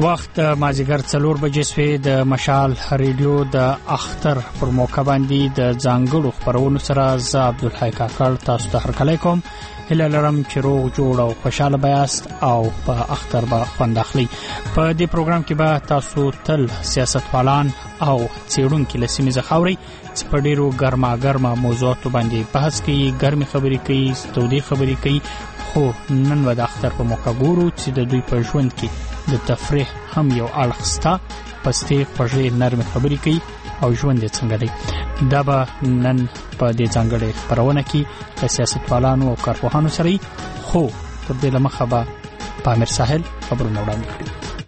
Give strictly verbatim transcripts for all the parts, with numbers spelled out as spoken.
وخت مازیګر څلور بجې سوی د مشال ریډیو د اختر پر موقع باندې د ځانګړو خبرونو سره ز عبدالحی کاکړ تاسو ته هرکلی کوم. هله لرم چې روغ جوړ او خوشاله بیاست او په اختر به خوند اخلي. په دې پروګرام کې به تاسو تل سیاستوالان او څېړونکي له سیمې څخه اورئ چې په ډېرو ګرما ګرما موضوعاتو باندې بحث کوي، ګرمې خبرې کوي، تودې خبرې کوي. خو نن به د اختر په موقع ګورو چې د دوی په ژوند کې د تفریح هم یو اړخ شته، پستې خوږې نرمې خبرې کوي او ژوند یې څنګه دی. دا به نن په دې ځانګړې خپرونه کې د سیاستوالانو او کارپوهانو سره، خو تر دې لمخه به پامیر ساحل خبرونه وړاندې کړي.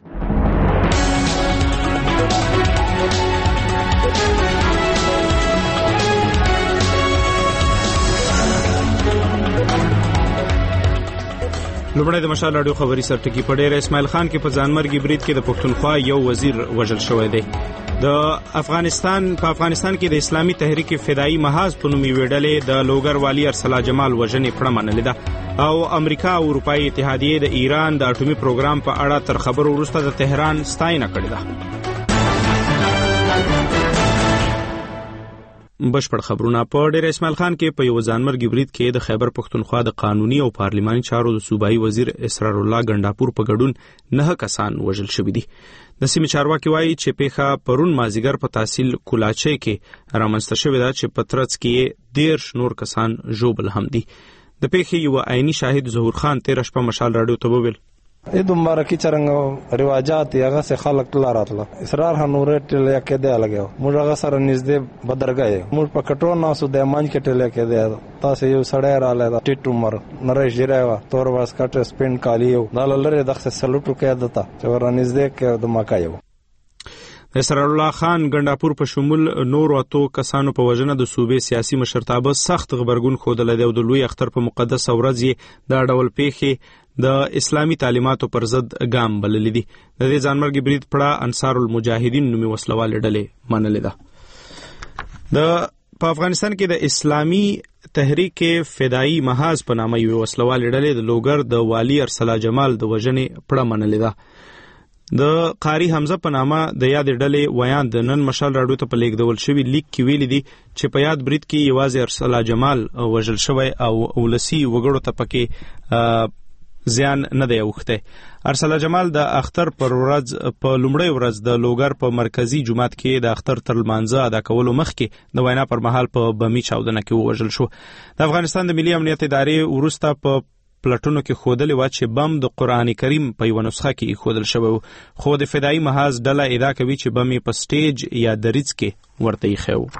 لومړی د مشال راډیو خبري سرټکی په ډېر اسماعیل خان کې په ځانمرګي برید کې د پښتونخوا یو وزیر وژل شوی دی. د افغانستان په افغانستان کې د اسلامي تحریک فدایي محاذ په نوم یوې ډلې د لوګر والي ارسلا جمال وژنې پړه منلې ده او امریکا او اروپایي اتحادیې د ایران د اټومي پروګرام په اړه تر خبرو وروسته د تهران ستاینه کړې ده. بشپړ خبرونه په ډېر اسماعیل خان کې په یو ځانمرګي برید کې د خیبر پښتونخوا د قانوني او پارلماني چارو د صوبایي وزیر اسرار الله ګنداپور په ګډون نه کسان وژل شوي دي. د سیمې چارواکي وایي چې پیښه پرون مازیګر په تحصیل کولاچۍ کې رامنځته شوې ده چې په ترڅ کې دېرش نور کسان ژوبل هم دي. د پیښې یو عیني شاهد ظهور خان تېره شپه مشال راډیو ته وویل ای دومره کی چرنګ رواجات هغه سه خلک لاراتله اسرار هنوره ټل کې دی لګیو موږ هغه سره نږدې بدرګای موږ په کټو ناسو د مان کې ټل کې دی تاسو یو سړی را لاله ټیټ عمر نریش جریوا تور واس کټ سپین کالیو دللره دغه سلوټو کې دتا چې ور نږدې کې د ماکایو. اسرار الله خان ګنداپور په شمول نور اتو کسانو په وجنه د صوبې سیاسي مشرتابه سخت خبرګون خوده لدی او د لوی اختر په مقدس ورځ یې دا ډول پیښې د اسلامي تعلیماتو پر ضد ګام بللې دي. د دې ځانمرګي برید پړه انصار المجاهدین نومي وسلوال ډلې منلې ده. د په افغانستان کې د اسلامي تحریک فدایي محاذ په نامه یو وسلوال ډلې د لوګر د والی ارسلا جمال د وژنې پړه منلې ده. د قاری حمزه په نامه د یاد ډلې ویان د نن مشال راډیو ته په لیږدول شوی لیک کې ویلي دي چې په یاد برید کې یوازې ارسلا جمال وژل شوی او ولسی وګړو ته پکې زیان نه دی اوخته. ارسلا جمال د اختر پر ورځ په لومړی ورځ د لوګر په مرکزی جمعات کې د اختر تر لمانځه ادا کولو مخکې د وینا پر مهال په بمی چاودنه کې وژل شو. د افغانستان د ملي امنیت ادارې ورسته په پلټونو کې خودلې و چې بم د قرآن کریم په یو نسخه کې خودل شوی و، خو د فدایي محاذ ډله ادعا کوي چې بم په سټیج یا دریځ کې ورته ایښی و.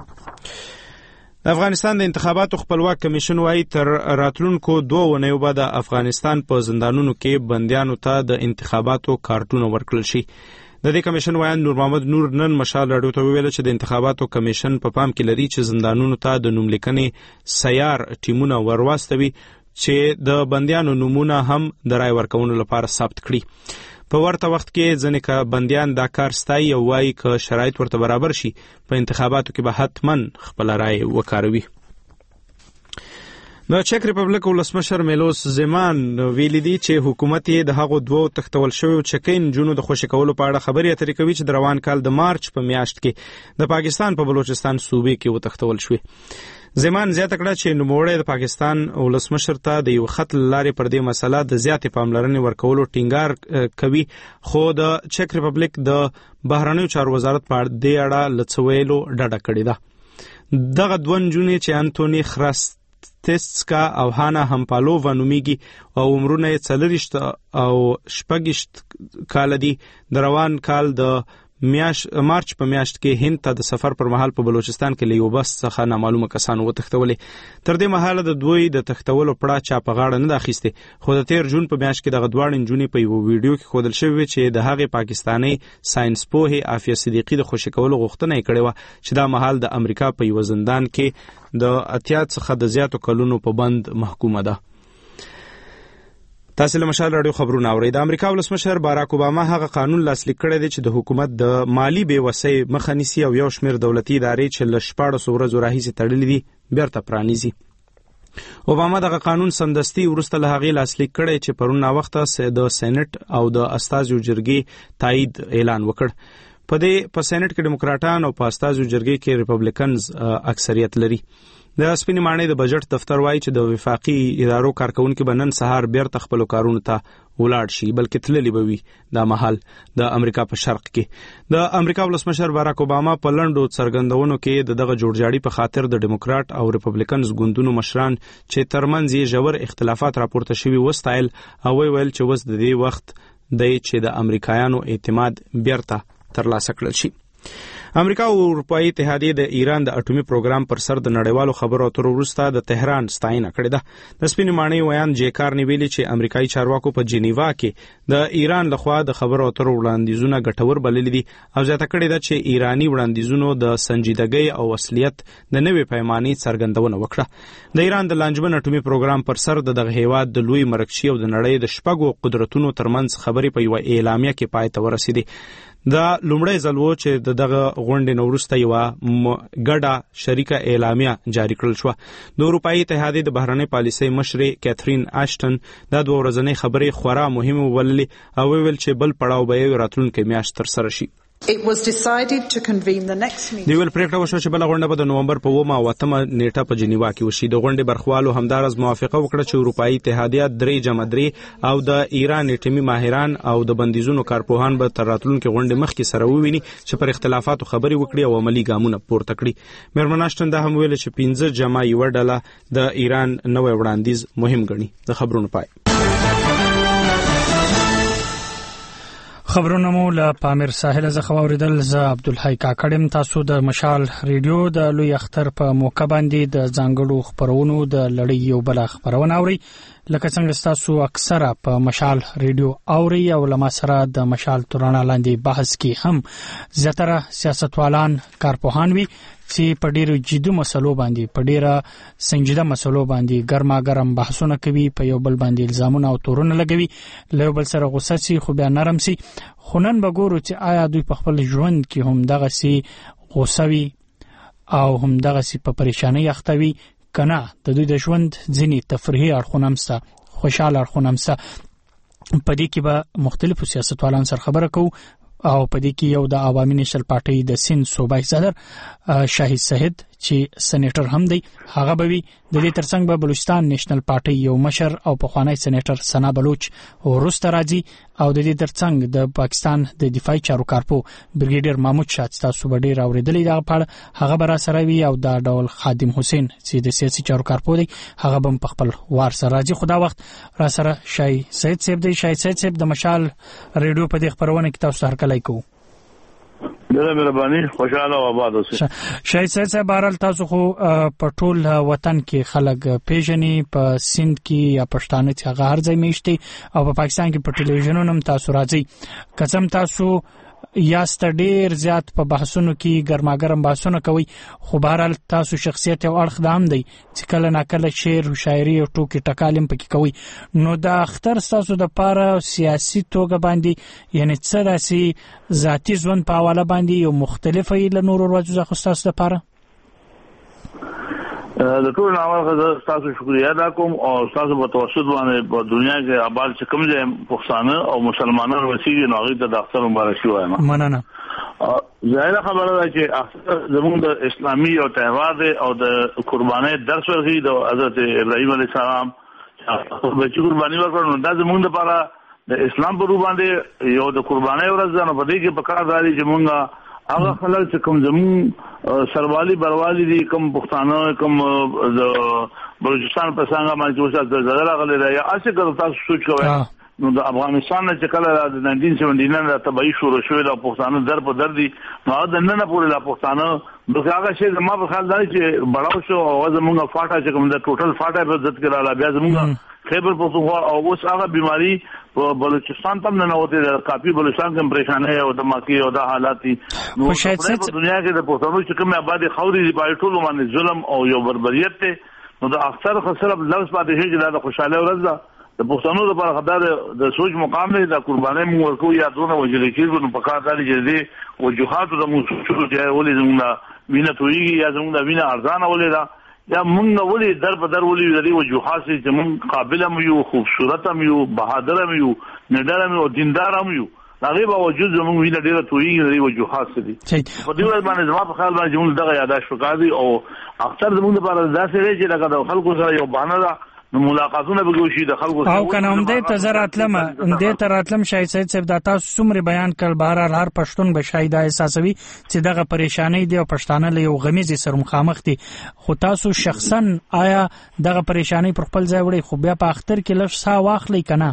د افغانستان د انتخاباتو خپلواک کمیشن وايي تر راتلونکو دوه اونیو به د افغانستان په زندانونو کې بندیانو ته د انتخاباتو کارتونه ورکړل شي. د دې کمیشن وایي نور محمد نور نن مشال راډیو ته ویل چې د انتخاباتو کمیشن په پا پام کې لري چې زندانونو ته د نوملیکنې سیار ټیمونه ورواستوي چې د بندیانو نمونه هم د رای ورکولو لپاره ثبت کړي. په ورته وخت کې ځنې که بندیان دا کار ستایي او وایي که شرایط ورته برابر شي په انتخاباتو کې به حتما خپل رای وکاروي. د چک ریپبلیک ولسمشر میلوس زمان ویلي دي چې حکومت یې د هغو دوو تختول شویو چکۍ نجونو د خوشي کولو په اړه خبرې اترې کوي چې د روان کال د مارچ په میاشت کې د پاکستان په بلوچستان صوبې کې وتښتول شوې. زمان زیاته کړه چې نوموړی د پاکستان ولسمشر ته د یو خط لارې پر دې مسله د زیاتې پاملرنې ورکولو ټینګار کوي، خو د چک ریپبلیک د بهرنیو چارو وزارت په دې اړه له څه ویلو ډډه کړې ده. دغه دوه نجونې چې انتوني خراستسکا او هانا همپالووا نومیږي او عمرونه یې څلوېښت او شپږویشت کاله دي، د روان کال د میاش مارچ په میاشت کې هند ته د سفر پر مهال په بلوچستان کې له یو بس څخه نامعلومه کسانو وتښتولې. تر دې مهاله د دوی د تښتولو پړه چا په غاړه نه ده اخیستې، خو د تیر جون په میاشت کې دغه دواړه نجونې په یو ویډیو کې ښودل شوې چې د هغې پاکستاني ساینس پوهې عافیه صدیقي د خوشي کولو غوښتنه یې کړې وه چې دا مهال د امریکا په یو زندان کې د اتیا څخه د زیاتو کلونو په بند محکومه ده. تاسو له مشال راډیو خبرونه اورئ. د امریکا ولسمشر باراک اوباما هغه قانون لاسلیک کړی دی چې د حکومت د مالی بېوسۍ مخه نیسي او یو شمېر دولتي ادارې چې له شپاړسو ورځو راهیسې تړلې دي بیرته پرانیزي. اوباما دغه قانون سمدستي وروسته له هغې لاسلیک کړی چې پرون ناوخته د سېنات او د استازو جرګې تایید اعلان وکړ. په دې په سېنات کې ډیموکراټان او په استازو جرګې کې ریپبلیکنز اکثریت لري. د سپینې ماڼۍ د بجټ دفتر وایي چې د وفاقي ادارو کارکونکي به نن سهار بیرته خپلو کارونو ته ولاړ شي، بلکې تللي به وي دا مهال د امریکا په شرق کې. د امریکا ولسمشر باراک اوباما په لنډو څرګندونو کې د دغه جوړجاړي په خاطر د ډیموکراټ او ریپبلیکنز ګوندونو مشران چې ترمنځ یې ژور اختلافات راپورته شوي وستایل او ویل چې اوس د دې وخت دی چې د امریکایانو اعتماد بیرته ترلاسه کړل شي. امریکا او اروپایي اتحادیه د ایران د اټومي پروګرام پر سر د نړیوالو خبرو اترو وروسته د تهران ستاینه کړې ده. د سپینې ماڼۍ ویان جیکار نیویلی چې امریکایي چارواکو په جنیوا کې د ایران لخوا د خبرو اترو وړاندیزونه ګټور بللي دي او زیاته کړې ده چې ایرانی وړاندیزونو د سنجیدګۍ او اصلیت د نوې پیمانې څرګندونه وکړه. د ایران د لانجمن اټومي پروګرام پر سر د دغه هیواد د لوی مرکچي او د نړۍ د شپږو قدرتونو ترمنځ خبرې په یوه اعلامیه کې پای ته ورسېدې. دا لومړی ځل و چې د دغه غونډې نه وروسته یوه ګډه شریکه اعلامیه جاری کړل شوه. د اروپایي اتحادیې د بهرنۍ پالیسۍ مشرې کیترین اشټن دا دوه ورځنۍ خبرې خورا مهمې وبللې او وویل چې بل پړاو به یې راتلونکې میاشت ترسره شي. It was decided to convene the next meeting. دی ویل پریکړه وشوه چې بله غونډه به د نومبر په اوومه او اتمه نیټه په جنیوا کې وشي. د غونډې برخوالو همداراز موافقه وکړه چې اروپایي اتحادیه درې جمع درې او د ایران اټومي ماهران او د بندیزونو کارپوهان به تر راتلونکې غونډې مخکې سره وویني چې پر اختلافاتو خبرې وکړي او عملي ګامونه پورته کړي. میرمن اشټن دا هم ویل چې پنځه جمع یوه ډله د ایران نوی وړاندیز مهم ګڼي. د خبرونو پای. خبرونه مو له پامیر ساحل څخه واوریدل. زه عبدالحی کاکړم. تاسو د مشال ریډیو د لوی اختر په موقع باندې د ځانګړو خبرونو د لړۍ یو بل خبرونه اوري. لکه څنګه تاسو اکثره په مشال ریډیو اوري او لمه سره د مشال تورانه لاندې بحث کې هم زیاتره سیاستوالان کارپوهان وي چې په ډیرو جدي مسلو باندې په ډیره سنجیده مسلو باندې ګرما ګرم بحثونه کوي، په یو بل باندې الزامونه او تورونه لګوي، له بل سره غوسه سي خو بیا نرم سي. خنن بګورو چې آیا دوی په خپل ژوند کې هم دغه سي غوسه وي او هم دغه سي په پریشانی اختوي کنه. د دوی د ژوند ځینی تفریحي اړخونه هم خوشاله اړخونه هم په دې کې به مختلفو سیاستوالانو سره خبره کوو او په دې کې یو د عوامي نېشنل پارټۍ د سند صوبایي صدر شاهد سهید چې سېنیټر هم دی هغه به وي. د دې ترڅنګ به بلوچستان نېشنل پارټۍ یو مشر او پخوانی سېنیټر ثنا بلوچ وروسته راځي او د دې ترڅنګ د پاکستان د دفاعي چارو کارپو بریګیډیر محمود شاه تاسو به ډیر اوریدلې دا په هغه به را سره وي او دا ډول خادم حسین چې د سیاسي چارو کارپو دی هغه به په خپل وار سره راځي. خو دا وخت را سره شاهد سید صاحب دی. شاهد سید صاحب د مشال ریډیو په دې خبرونه کې تاسو هر کله کوو. ډېر مهرباني، خوشاله او آباد اوسئ. شاهد صاحب صاحب بهرحال تاسو خو په ټول وطن کې خلک پیژني، په سند کې یا پښتانه چې هغه هر ځای میشتي او په پاکستان کې په ټلویزیونونو هم تاسو راځي. قسم تاسو یاست ډیر زیات په بحثونو کې ګرماګرم بحثونه کوي، خو بهرحال تاسو شخصیت او اړخ دام دی چې کله ناکله شعر او شاعري او ټوکی ټکالم پکې کوي. نو دا اختر تاسو د پاره سیاسي توګه باندې یعنی څه داسي ذاتی ژوند په حواله باندې یو مختلفه له نور ورځو ځخه تاسو د پاره د ټول اول تاسو شکریا ادا کوم او تاسو په توسط باندې په دنیا کې آباد چې کوم ځای پښتانه او مسلمانانو وسیږي نو هغه د اختر مبارک وایم. مننه. ظاهر خبره ده چې اختر زموږ د اسلامي او تهوار او د قربانۍ درس ورغی د حضرت ابراهیم علیه السلام چې قرباني ورکړ. نو دا زموږ لپاره د اسلام په روح باندې یو د قربانۍ ورځ ده. نو په دې کې پکار دی چې موږ هغه خلک چې کوم زمون سروالی بروالی دي کوم پښتانه کوم د بلوچستان په څنګه باندې چې زلزلہ راغلی دی یا اسی ګر تاسو سوچ کوئ نو د افغانستان چې کله د نولس سو سبعین نه تبعی شروع شوې د پښتانه در په در دي نو د نن نه پورې د پښتانه د هغه شی ما په خیال دی چې بڑاو شو او زمونږ فاټا چې کوم د ټوټل فاټا په ضد کې را بیا زمونږ خیبر پختونخوا او اوس هغه بیماری په بلوچستان تم نه نوته د کافي بلوچستان کې پریشانه او د ماکی او د حالات دي نو په دنیا کې د پښتنو چې کوم آبادی خوري دی په ټولو باندې ظلم او یو بربریت ته نو د اکثر خسر لفظ پاتې شي چې د خوشاله ورځ ده د پښتنو لپاره خدای د سوچ مقام دی د قربانۍ مو ورکو یا دونه وجل کېږي نو په کار دی چې دې وجوهات د مو شروع چې ولې زموږ وینه تویږي یا زموږ وینه ارزانه ولې دا یا موږ ولې در په در ولې د دې وجوهات چې موږ قابل هم یو خوبصورت هم یو بهادر هم یو نډر هم یو دیندار هم یو هغه باوجود زموږ ویل ډیره تویږي د دې وجوهات دي په دې ور باندې زما په خیال باندې موږ دغه یاداش وکړي او اکثر زموږ لپاره داسې دی چې لکه د خلکو سره یو بهانه ده ملاقاتونه به وشي د خلکو سره او کنه هم دې ته زه راتلم دې ته راتلم شاید سید صاحب دا تاسو څومره بیان کړ بهر هر پښتون به شاید احساسوي چې دغه پریشانی دی او پښتانه له یو غمیزي سره مخامخ دي خو تاسو شخصا آیا دغه پریشانی پر خپل ځای وړي خو بیا په اختر کې لږ سا واخلي کنه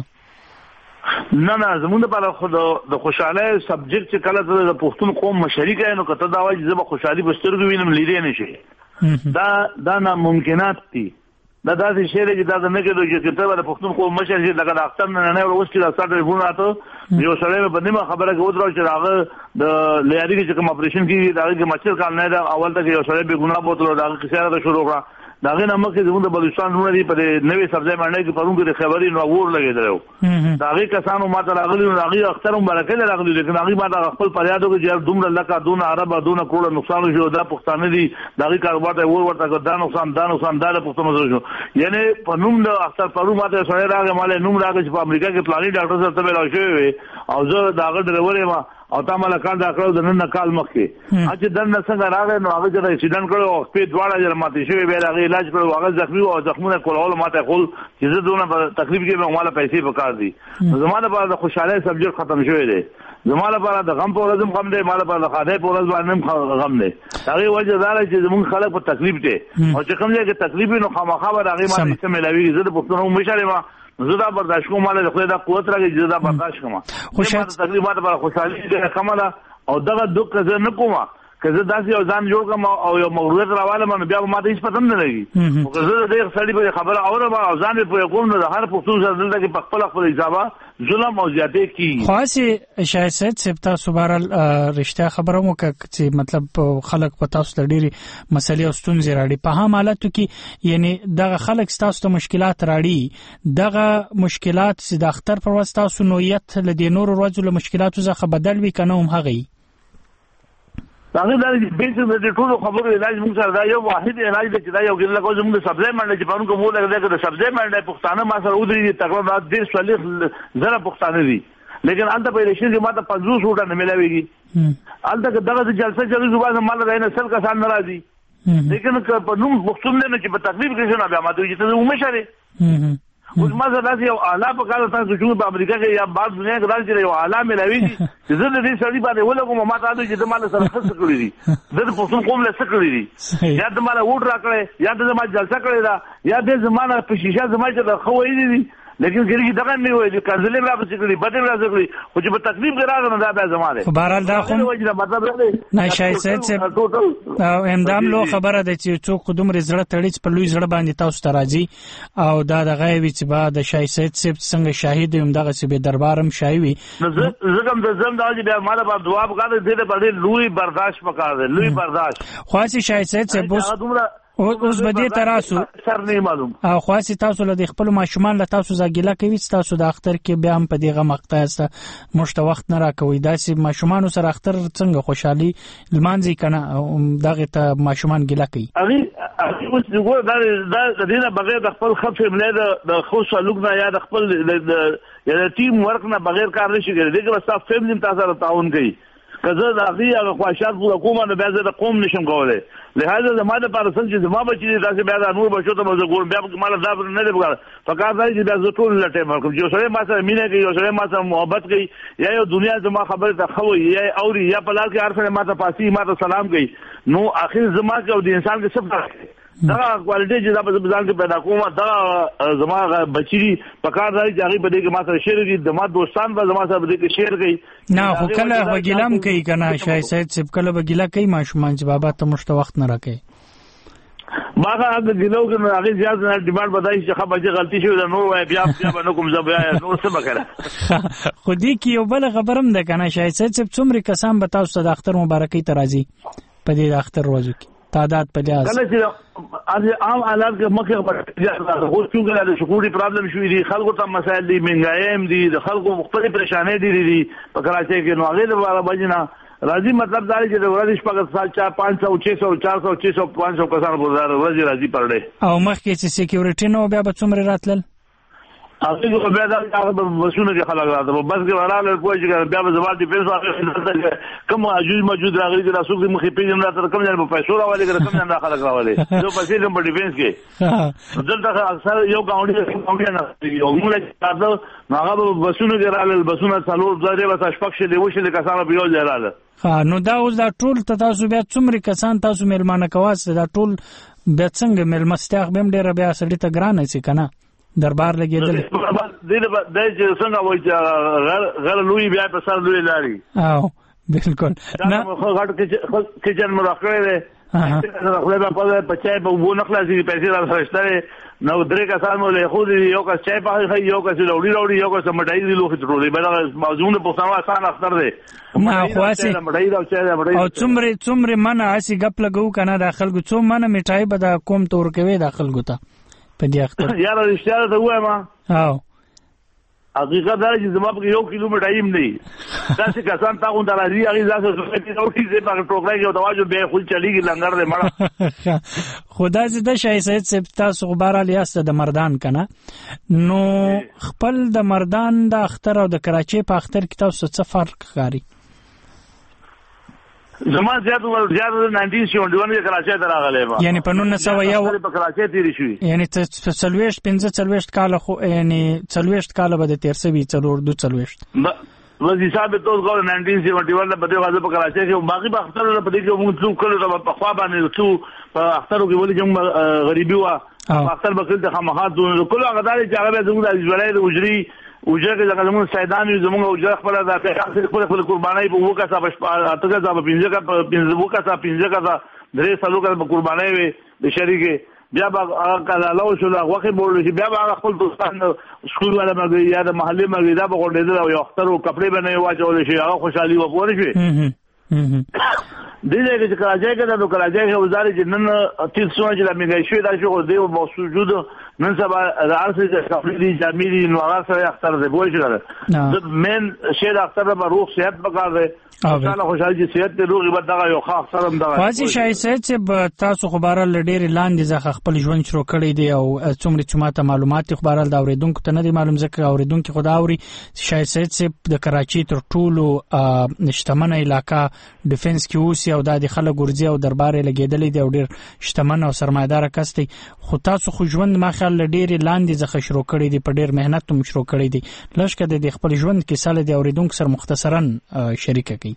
نه نه زمونږ لپاره خو د خوشاله سبجیکټ چې کله د پښتون قوم مشرک نو کته دا وایي چې زه به خوشحالي په سترګو وینم لیدې نشي دا دا ناممکنات دي دا داسې شی دی چې دا نه کېدو چې ته د پښتون قوم مشر چې لکه د اختر نه نه اوس چې دا ساده ټلیفون راته یو سړی په نیمه خبره کې ودرو چې هغه د لیاري کې چې کوم اپریشن کیږي دا کې مچر کال نه دا اول ته یو سړی به ګناه بوتلو دا کیسه را شروع کړه دا غي نامه کې زموږ د بلوچستان نوم لري په نوې سبزی باندې کې پرون کې خبري نو ور لګیدل دا غي کسانو ماته راغلي نو هغه اخترم برکت راغلي لیکن هغه ماته خپل پریادو کې چې دومره لکه دون عرب دون کروڑ نقصان شو دا پښتانه دي دا غي کاروبار ته ور ورته دا نقصان دا نقصان دا پښتنه شو یعنی په نوم د اختر پرون ماته سره راغی مال نوم راغی چې په امریکا کې پلاني ډاکټر سره ته راځي او زه دا غړ ډرایور ما او تا مال کار دا کړو د نن کال مخکې چې دنه څنګه راغی نو هغه چې اکسیډنټ کړو او په دواړه جره ماته شوی به هغه علاج کړو هغه زخمی او زخمونه کولول ماته خپل چې زه دونه تکلیف کې به مال پیسې وکړ دي زموږ لپاره د خوشاله سبجیکټ ختم شوی دی زموږ لپاره د غم په ورځ غم دی مال لپاره د خاطر په ورځ باندې غم دی هغه وجه دا چې زموږ خلک په تکلیف دي او چې کوم ځای کې تکلیف نو خامخا به هغه ماته څه ملاوي زه د پښتنو مشره ما زه دا برداشت کوم مال خو دا قوت راګي زه دا برداشت کوم خو شاید تقریبا د خوشحالي د کماله او دغه دوک زه نه کوم که زه داسې یو ځان جوړ کړم او یو مغرورت راواله مې بیا ما ته هیڅ پته نه لګي او که زه د دې سړي په خبره اورم او ځان په کوم نه هر پښتون سره دلته کې خپل خپل حسابه ظلم او زیاتې کی خاصه شاید سید سپتا سوبارل رښتیا خبره مو چې مطلب خلک په تاسو د ډېری مسلې او ستونزې راړي په هم حالتو کې یعنی دغه خلک تاسو ته مشکلات راړي دغه مشکلات چې د اختر پر واسطه تاسو نوعیت له دې نور ورځو له مشکلاتو څخه بدل وي کنه هم هغه هغه د بیسو د ټولو خبرو علاج موږ سره دا یو واحد علاج دی چې دا یو ګل لکه زموږ د سبزی منډه چې پرون کوم لګا د سبزی منډه پښتانه ما سره ودرېږي تقریبا د څلور زره پښتانه دي لیکن انت په رشید کې ماته پنځوس وټه نه ملاويږي الته دغه جلسه چلو زبان مال راینه سل کسان ناراضي لیکن په نوم پښتون نه چې په تکلیف کې شنه بیا ماته چې ته ومشره اوس ما زه داسې یو اعلی په کار تاسو چې په امریکا کې یا بار دنیا کې راځي یو اعلی ملاويږي چې زه د دې سړي باندې ولګم ما ته چې د مال سره څه کړی دي د پښتون قوم له څه کړی دي یا د مال ووټ راکړي یا د ما جلسه کړی دا یا د زمانه په شیشه زما چې د خوې دي لیکن ګریږي دغه نه وایي چې کنځلې را پڅ کړی بده را زکړي خو چې په تکلیف راغله نه دا به زماده خو بهرحال دا خو نه شای سید چې او امدام لو خبره ده چې څوک قدم رزړه تړي په لوی زړه باندې تاسو ته راځي او دا د غیبی چې بعد شای سید څنګه شاهد یم دغه چې به دربارم شایوي زګم د زم دا چې بیا مال په دعا وکړه دې ته باندې لوی برداشت وکړه لوی برداشت خو چې شای سید چې بوس اوس به دې تراسو سر نه معلوم او خاصه تاسو له خپل ماشومان له تاسو زګیلا کوي تاسو د اختر کې بیا هم په دغه مقطع است مشته وخت نه راکوي داسې ماشومان سره اختر څنګه خوشحالي لمانځي کنه دغه ته ماشومان ګیلا کوي هغه اوس وګور دا د دې نه بغیر د خپل خپل مله د خو سلوک نه یا د خپل یا د ټیم ورک نه بغیر کار نشي کوي دغه وستا فیملی تاسو سره تعاون کوي کزه د هغه خواهشات پوره کوم نه بیا زه د قوم نشم کولای لہذا زماده پر سن چې زما بچی تاسو بیا د نور بچو ته موږ ګور بیا مال دا نه دی وګړه فقط دا چې بیا زه ټول لټه مرکم چې سره ما سره مینه کوي سره ما سره محبت کوي یا یو دنیا زما خبره ته خو یا اوري یا په لار کې هر سره ما ته پاسي ما ته سلام کوي نو اخر زما کې او د انسان کې څه فرق دی دا کوالټي چې دا په ځان کې پیدا کومه دا زما بچی په کار راځي چې هغه په دې کې ما سره شیر دي د ما دوستان به زما سره په دې کې شیر کوي نه خو کله وګیلم کوي کنه شای سید سب کله وګیلا کوي ماشومان چې بابا ته مشته وخت نه راکې باغه هغه ګلو کې هغه زیات نه ډیماند بدای چې خبره غلطي شوی دا نو بیا بیا به کوم زبیا نو څه وکړه خو دې کې یو بل خبرم ده کنه شای سید سب څومره کسان به تاسو د اختر مبارکي ته راځي په دې اختر ورځو کې تعداد په لحاظ کله چې از عام حالات کې مخه په خو څنګه د سکیورټي پرابلم شوې دي خلکو ته مسایل دي منګایم دي د خلکو مختلف پریشانې دي دي په کراچۍ کې نو هغه د باره بجنه راځي مطلب دا چې د ورځې شپږ سال چار پانچ سو چھ سو چار سو چھ سو پانچ سو کسان ګزار ورځې راځي پر ډے او مخکې چې سکیورټي نو بیا به څومره راتلل هغه کو بیا دا هغه مسونه کې خلک راځي بس کې وراله کوی چې بیا به زوال ډیفنس واخلي کوم موجود موجود راغلي چې رسول دې مخې پیژن راته کوم ځای په پیسو راولي کوم ځای خلک راولي نو پسې کوم په ډیفنس کې دلته اکثر یو گاونډي گاونډي نه یو موږ چې هغه بسونه کې رااله بسونه څلور ځای به تشپک شي دی وشه د کسانو په یو ځای رااله ها نو دا اوس دا ټول تاسو بیا څومره کسان تاسو مېلمانه کواسته دا ټول بیا څنګه مېلمستیاغ بهم ډیر بیا سړی ته ګران شي کنه دربار لګیدل دې د چې څنګه وایي چې غل لوی بیا په سر لوی لاري او بالکل نه غټ کې کچن مراقبه ده خو به په پچای په وو نخلا سي پیسې راځي نو درې کسان مو له خو دې یو کس چای په یو کس لوړی لوړی یو کس مټای دی لوخ ټرولې به موضوع په سمه آسان اختر دی نه خواسي او څومره څومره منه اسی غپ لګو کنه داخل کو څوم منه میټای به دا کوم تور کوي داخل کو ته په دې اختر یار رښتیا ته وایم او حقیقت دا چې زما په یو کیلومتر ایم نه تاسو کسان تاسو ته راځي هغه ځکه چې نو چې په ټوکرای کې تواجو به خو چلیږي لنګر دې مړه خدا دې د شای سید سپ تاسو خبر علي است د مردان کنه نو خپل د مردان د اختر او د کراچي په اختر کې تاسو څه فرق ښکاري زما زیات ور زیات نائنټین سیونټي ون کې کراچي ته راغلی ما یعنی په نن سو یو په کراچي تیری شوی یعنی څه څلويشت پنځه څلويشت کال خو یعنی څلويشت کال به د تیر سوي څلور دو څلويشت وځي حساب ته اوس نائنټین سیونټي ون په دې واسه په کراچي کې باقي په اختر په دې کې موږ څو کله په خوا باندې څو په اختر کې ولې چې غریبي وا په اختر به کله خامخات کله هغه دالي چې هغه زموږ د ژوندۍ د اجري وجه کې څنګه زموږ سیدان یو زموږ وجه خپل د پیغمبر خپل خپل قربانای په وکا صاحب اتګه صاحب پنځه کا پنځه وکا صاحب پنځه کا درې سالو کا قربانای وي د شریکه بیا به هغه لاو شو دا وخت بول شي بیا به خپل دوستان سکول ولا مګي یا د محلي مګي دا به ګډېدل او یو اختر او کپڑے به نه واچول شي هغه خوشحالي وپور شي دې دې چې کراچۍ کې د کراچۍ کې وزارت جنن تیل سونه چې لمګای شوی دا چې د موجود نن سبا راځي چې کپڑے دي جامې دي نو هغه سره اختر دی بوي شي د مین شهر اختر به روح صحت پکار دی انشاءالله خوشحالي چې صحت ته روغي به دغه یو خاص سره هم دغه واسي شای سید چې تاسو خبره لډېر لاندې ځخ خپل ژوند شروع کړی دی او څومره چې ماته معلومات خبره د اوریدونکو ته نه دی معلوم ځکه اوریدونکو خدا اوري شای سید چې د کراچي تر ټولو شتمنه علاقہ ډیفنس کې اوسي او د خلک ورځي او دربار لګیدلې دی او ډېر شتمن او سرمایدار کس دی خو تاسو خو ژوند ما خیال لډېر لاندې ځخ شروع کړی دی په ډېر مهنت هم شروع کړی دی لږ کده د خپل ژوند کې ساله دی اوریدونکو سره مختصرا شریک کی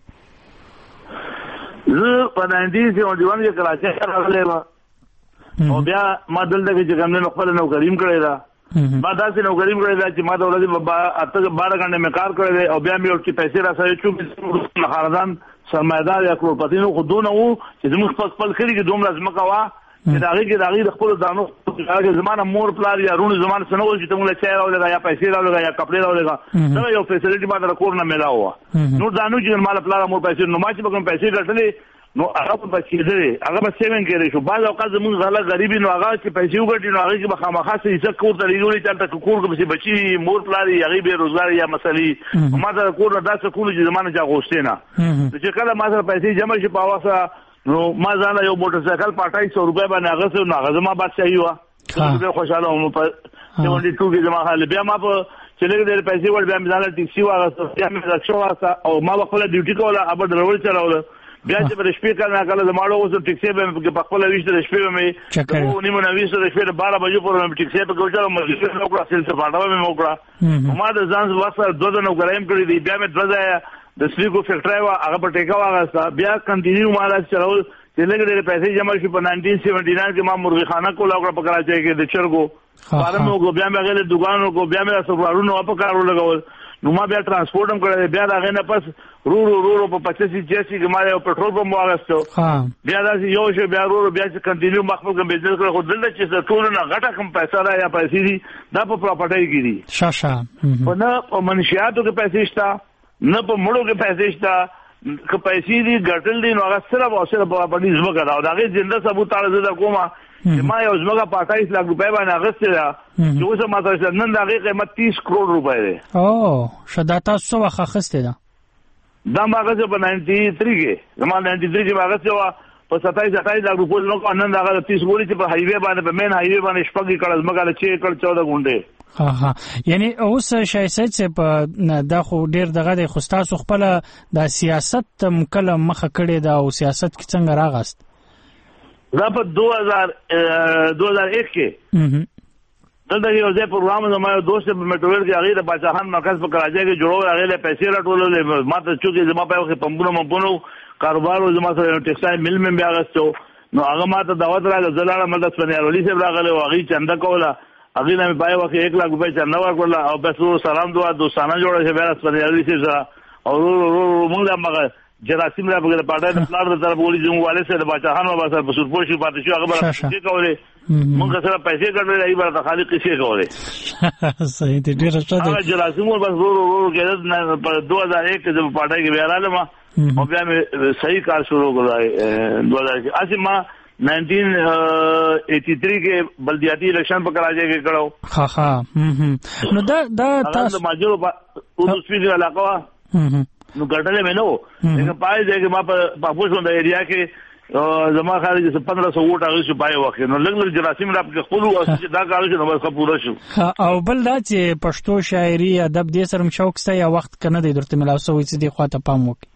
زه په نائنټین سیونټي ون کې کراچۍ ته راغلی وم او بیا ما دلته کې چې کوم نه خپل نوکریم کړی ده ما داسې نوکریم کړی ده چې ما د ورځې په اته باره غنډې مې کار کړی دی او بیا مې ورته پیسې راسوي چې خاردان سرمایدار یا کروڑپتی نو خو دونه وو چې زموږ خپل خپل کلي کې دومره ځمکه وه چې د هغې کې د هغې د خپلو دانو زما نه مور پلار یا رونو زما نه څه نه ول چې ته موږ له چای راولېږه یا پیسې راولېږه یا کپړې راولېږه دغه یو فیسلټي ما ته د کور نه میلاو وه نور دا نه چې ما له پلاره مور پیسې نو ما چې به کوم پیسې ګټلې نو هغه په بچېدلې هغه به سیوینګ کېدی شو بعض اوقات زموږ خلک غریب نو هغه چې پیسې وګټي نو هغې کې به خامخا څه حصه کور ته لېږلي چې هلته کور کې پسې بچي مور پلار یې هغې بېروزګار یا مسلې ما ته د کور نه دا څه کولو چې زما نه چا غوښتې نه نو چې کله ما سره پیسې جمع شي په هغه سره نو ما ځانله یو موټرسایکل په اټایس سو روپۍ باندې اخیستی نو هغه زما بادشاهي وه ډېر خوشحاله وم په سیونټي ټو کې زما خیال بیا ما په چې لږ ډېر پیسې وړ بیا مې ځانله ټیکسي واخیسته بیا مې رکشه واخیسته او ما به خپله ډیوټي کوله هغه به ډرول چلوله بیا چې به د شپې کله ناکله د ماړو اوس ټیکسي به مې په خپله ویشته د شپې به مې د اوو نیمو نه ویسته د شپې د باره بجو پورې مې ټیکسي پکې وچلوم مجلس مې وکړه سیل سپاټه مې وکړه ما د ځان وخت سره دوه ځله نوکرۍ هم کړي دي بیا مې دوه ځایه د سپیکو فیکټرۍ وه هغه په ټیکه واخیسته بیا کنټینیو ما داسې چلول چې لږ ډېرې پیسې جمع شي په نائنټین سیونټي ناین کې ما مرغي خانه کوله وکړه په کراچۍ کې د چرګو فارم وکړو بیا مې هغې له دوکان وکړو بیا مې سفرارونه په کار ولګول نو ما بیا ترانسپورټ هم کړی بیا د هغې نه پس رو رو رو رو په پچاسی چیاسي کې ما یو پټرول پمپ واخیستو بیا داسې یو شو بیا رو رو بیا چې کنټینیو ما خپل کوم بزنس کړی خو دلته چې د ټولو نه غټه کوم پیسه ده یا پیسې دي دا په پراپرټۍ کې دي په نه په منشیاتو کې پیسې شته نه په مړو کې پیسې شته که پیسې دي ګټل دي نو هغه صرف او صرف پراپرټي ځمکه ده او د هغې زنده ثبوت تاړه زه در کومه چې ما یو ځمکه په اټایس لاک روپۍ باندې اخیستې ده چې اوس هم ماته شته نن د هغې قیمت تیس کروڑ روپۍ دی او ښه دا تاسو څه وخت اخیستې ده دا ماغه په نائنٹی تھری کې زما نائنٹی تھری کې ماغه څه په ستایس ستایس لک روپو نو نن دا تیس ګوري چې په هایوی باندې په مین هایوی باندې شپږ کړه مګاله چې کړه چودہ غونډه ها ها یعنی اوس شایسته چې په دا خو ډیر دغه د خوستاسو خپل د سیاست مکله مخه کړي دا او سیاست کې څنګه راغست دا په دو هزار دو هزار ایک کې دلته یو ځای پروګرام زما دوست په میټرویل کې هغه د باچاهان مرکز په کراچۍ کې جوړول هغه له پیسې راټولولې ماته چې زما په وخت پمپونو مپونو کاروبار زما سره ټیکسټایل مل مې بیا غستو نو هغه ماته دعوت راغله زلاله مدد سنیارولی صاحب راغله او هغه چنده کوله هغه نه پای وخت یک لک روپۍ چنده ورکړه او بس سلام دعا دوستانه جوړه چې بیا سنیارولی صاحب او موږ هغه جراثیم را بغیر پاډه د پلان تر بولی چې والي سره باچاهان و باسر په سورپوشي پاتې شو هغه به څه کوله موږ سره پیسې ګټلې ای بر خالق څه کوله صحیح دې ډیر ښه هغه جراثیم بس ورو ورو کې په دو هزار ایک کې په پاډه کې بیا رااله ما او بیا مې صحیح کار شروع کړای دو هزار کې اسی ما نائنٹین ایٹی تھری کې بلدیاتی الیکشن په کراچۍ کې کړو ها ها نو دا دا تاسو ماجرو په اوس په علاقه نو ګټلې مې نو لکه پای دې کې ما په پاپوس د ایریا کې زما خارج چې پندرہ سو ووټ هغه شو پای وخت نو لګ لګ جراثیم را په خپل او دا کار چې نو بس پوره شو او بل دا چې پښتو شاعري ادب دې سره شوق سته یا وخت کنه دې درته ملاوسه وي چې دې خواته پام وکړي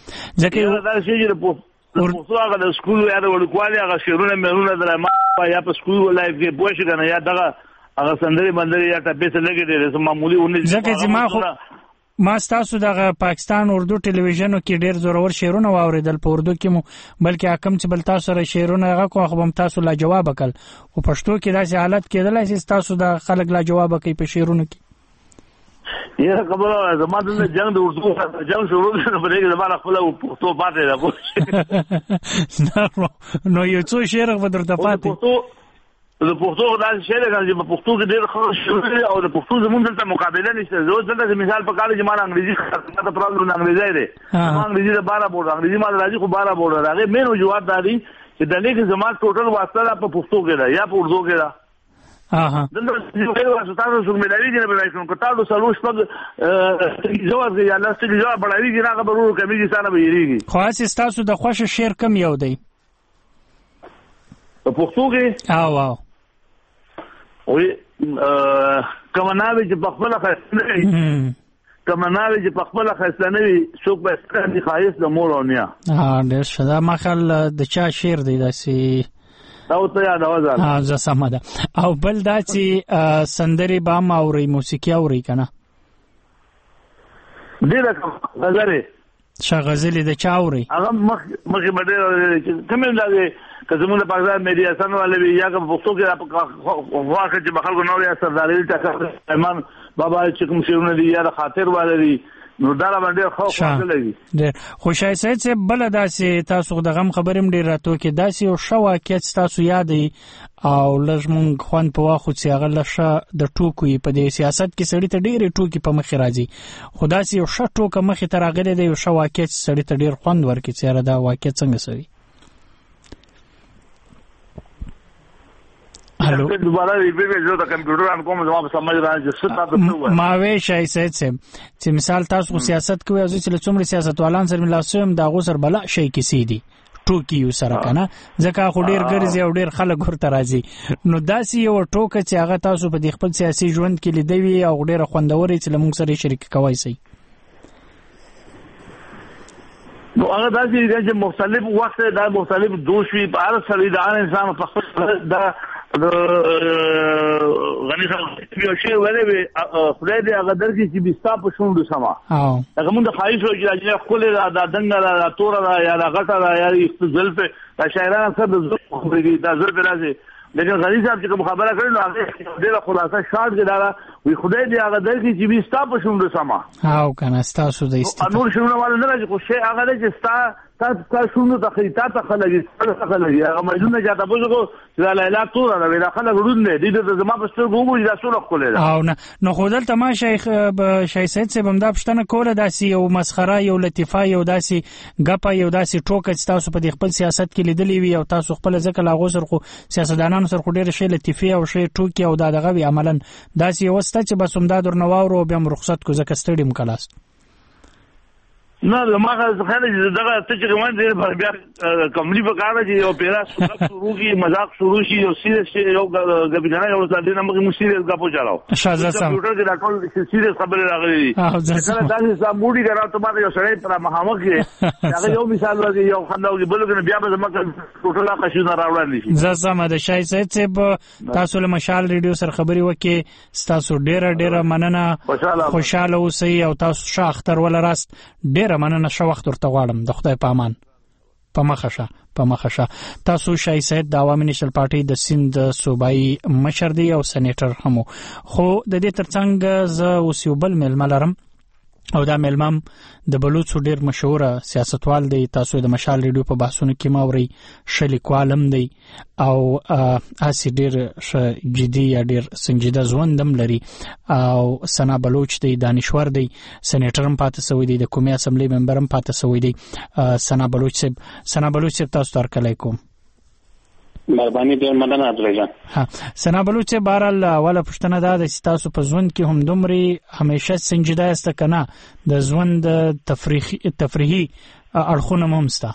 ځکه دا شی چې په پښتو هغه د سکول یا د وړکوالي هغه شعرونه مېرونه درما یا په سکول ولای کې پوه شي کنه یا دغه هغه سندري بندري یا ټپې څه لګي دي معمولی ونه ځکه چې ما خو ما ستاسو دغه پاکستان اردو ټلویزیونو کې ډیر زورور شعرونه واوریدل په اردو کې مو بلکې حکم چې بل تاسو سره شعرونه هغه کو خو هم تاسو لا جواب وکړ او پښتو کې داسې حالت کېدل چې تاسو د خلک لا جواب کوي په شعرونو کې یاره خبره زموږ د جنگ د اردو جنگ شروع شو په دې کې زموږ خپل پښتو پاتې ده نو یو څو شعر په درته پاتې د پښتو د شعر چې په پښتو کې ډېر ښه شعر او د پښتو زموږ دلته مقابله نشته زه دلته مثال په کال چې ما انګریزي خاطر پرابلم انګریزي دی ما انګریزي د بارہ بورډ انګریزي ما راځي خو بارہ بورډ راغی مینو جواب دادی چې د لیک زموږ ټوټل واسطه په پښتو کې ده یا په اردو کې ده ها ها دلته یو واسطه تاسو څنګه ملایي نه به راځم کو تاسو سلوش په جواب یا لاستي جواب بلایي چې راغه برو کمیږي سره به یریږي خو اس تاسو د خوښ شعر کم یو دی په پښتو کې او واو وی کمناوی چې په خپل خاصه نه کمناوی چې په خپل خاصه نه وي څوک به ستاسو خایس د مور او نیا ها ډېر شدا مخال د چا شعر دی داسي او ته یاد اوځه ها زه سم ده او بل دا چې سندري بام اوري موسیقي اوري کنه ډېر غزره شا غزلې د چا اوري هغه مخ مخ باندې کومه لږه که زموږ د پاکستان میډیا سن والے یا که پښتو کې واخه چې بخلکو نو یا سرداري ټاکر ایمان بابا چې کوم شیونه دي یا خاطر والے دي نو دا باندې خو خو لګي ډېر خوشای سید سے بل داسې تاسو د غم خبرم ډېر راتو کې داسې او شوا کې تاسو یادې او لږمون خوان په واخو چې هغه لشه د ټوکوي په دې سیاست کې سړی ته ډېر ټوکی په مخ راځي خدا سي یو شټ ټوک مخ ته راغلي دی یو شوا کې سړی ته ډېر خوند ورکړي چې دا واقع څنګه سوي هلو دوباره ریپیټ وکړو د کمپیوټر ان کوم زما په سمجھ راځي چې تاسو ما وی شای سید چې مثال تاسو سیاست کوي او چې څومره سیاستوالان سره ملاسم دا غو سر بلا شي کسی دي ټوکی یو سره کنه ځکه خو ډیر ګرځي او ډیر خلک ورته راځي نو داسې یو ټوکه چې هغه تاسو په خپل سیاسي ژوند کې لیدوي او ډیر خوندوري چې لمون سره شریک کوي سي نو هغه داسې چې مختلف وخت دا مختلف دوشي په هر سړي د انسان په خپل دا د غنی صاحب یو شی ولې خدای دې هغه درکې چې بيستا په شونډو سما او هغه موږ خایف شو چې خپل د دنګ را تور را یا غټه را یا زلف د شاعرانو سره د زلف خبرې د زلف راځي لیکن غنی صاحب چې کوم خبره کړې نو هغه ډېر خلاصه شارټ کې دا وی خدای دې هغه درکې چې بيستا په شونډو سما او کنه تاسو د است نور شنو ولا نه راځي خو شی هغه چې ستا تا شنو د خریتا ته خلګي څه خلګي هغه مجنون جاته بوزو چې لا لا تور نه ویلا خلګ ورود نه دي د زما په ستر ګوګو دا څو خپل ده او نه نو خو دلته ما شیخ شای سید سے بمدا پښتنه کوله داسي یو مسخره یو لطیفه یو داسي غپا یو داسي ټوکه چې تاسو په خپل سیاست کې لیدلې وي او تاسو خپل ځکه لا غوسر خو سیاستدانانو سره خو ډېر شی لطیفه او شی ټوکی او دا دغه وی عملاً داسي وسته چې بس هم دا درنواورو بیا رخصت کو ځکه ستړیم کلاس نه ما خیال چې دغه ته چې کوم دې بیا کمپنی په کار دی او پیرا شروع کی مذاق شروع شي او سیریس یو غبینانه یو ځل نه موږ مو سیریس غا پوښاو شازه سم کمپیوټر کې راټول سیریس خبره راغلي کله دا چې موډي غراو ته ما یو سړی پر مخامخ کې هغه یو مثال ورکړي یو خنداو کې بلګنه بیا به زما ټوټل قشونه راوړل شي زه سم د شای سید صاحب تاسو له مشال ریډیو سره خبري وکي تاسو ډیره ډیره مننه خوشاله اوسئ او تاسو ښه اختر ول راست ډیره مننه شو وخت ورته غواړم د خدای په امان په مخشه په مخشه تاسو شای سید د عوامي نېشنل پارټي د سند صوبایي مشر دی او سېنیټر هم خو د دې ترڅنګ ز اوسیوبل ملما لرم او دا ملمم د بلوچو ډیر مشهور سیاستوال دی تاسو د مشال ریډیو په بحثونو کې ماوري شلیکوالم دی او اسی ډیر جدي یا ډیر سنجیده ژوندم لري او سنا بلوچ دی دانشور دی سېنیټرم پاتې سوی دی د قومي اسمبلی ممبرم پاتې سوی دی سنا بلوچ صاحب سنا بلوچ صاحب تاسو تر کله کوم مهرباني ډیر مننه عبدالجان ها سنا بلوچ بهرال اوله پښتنه دا د تاسو په ژوند کې هم دومره همیشه سنجیده است کنه د ژوند تفریحي تفریحي اړخونه هم ستا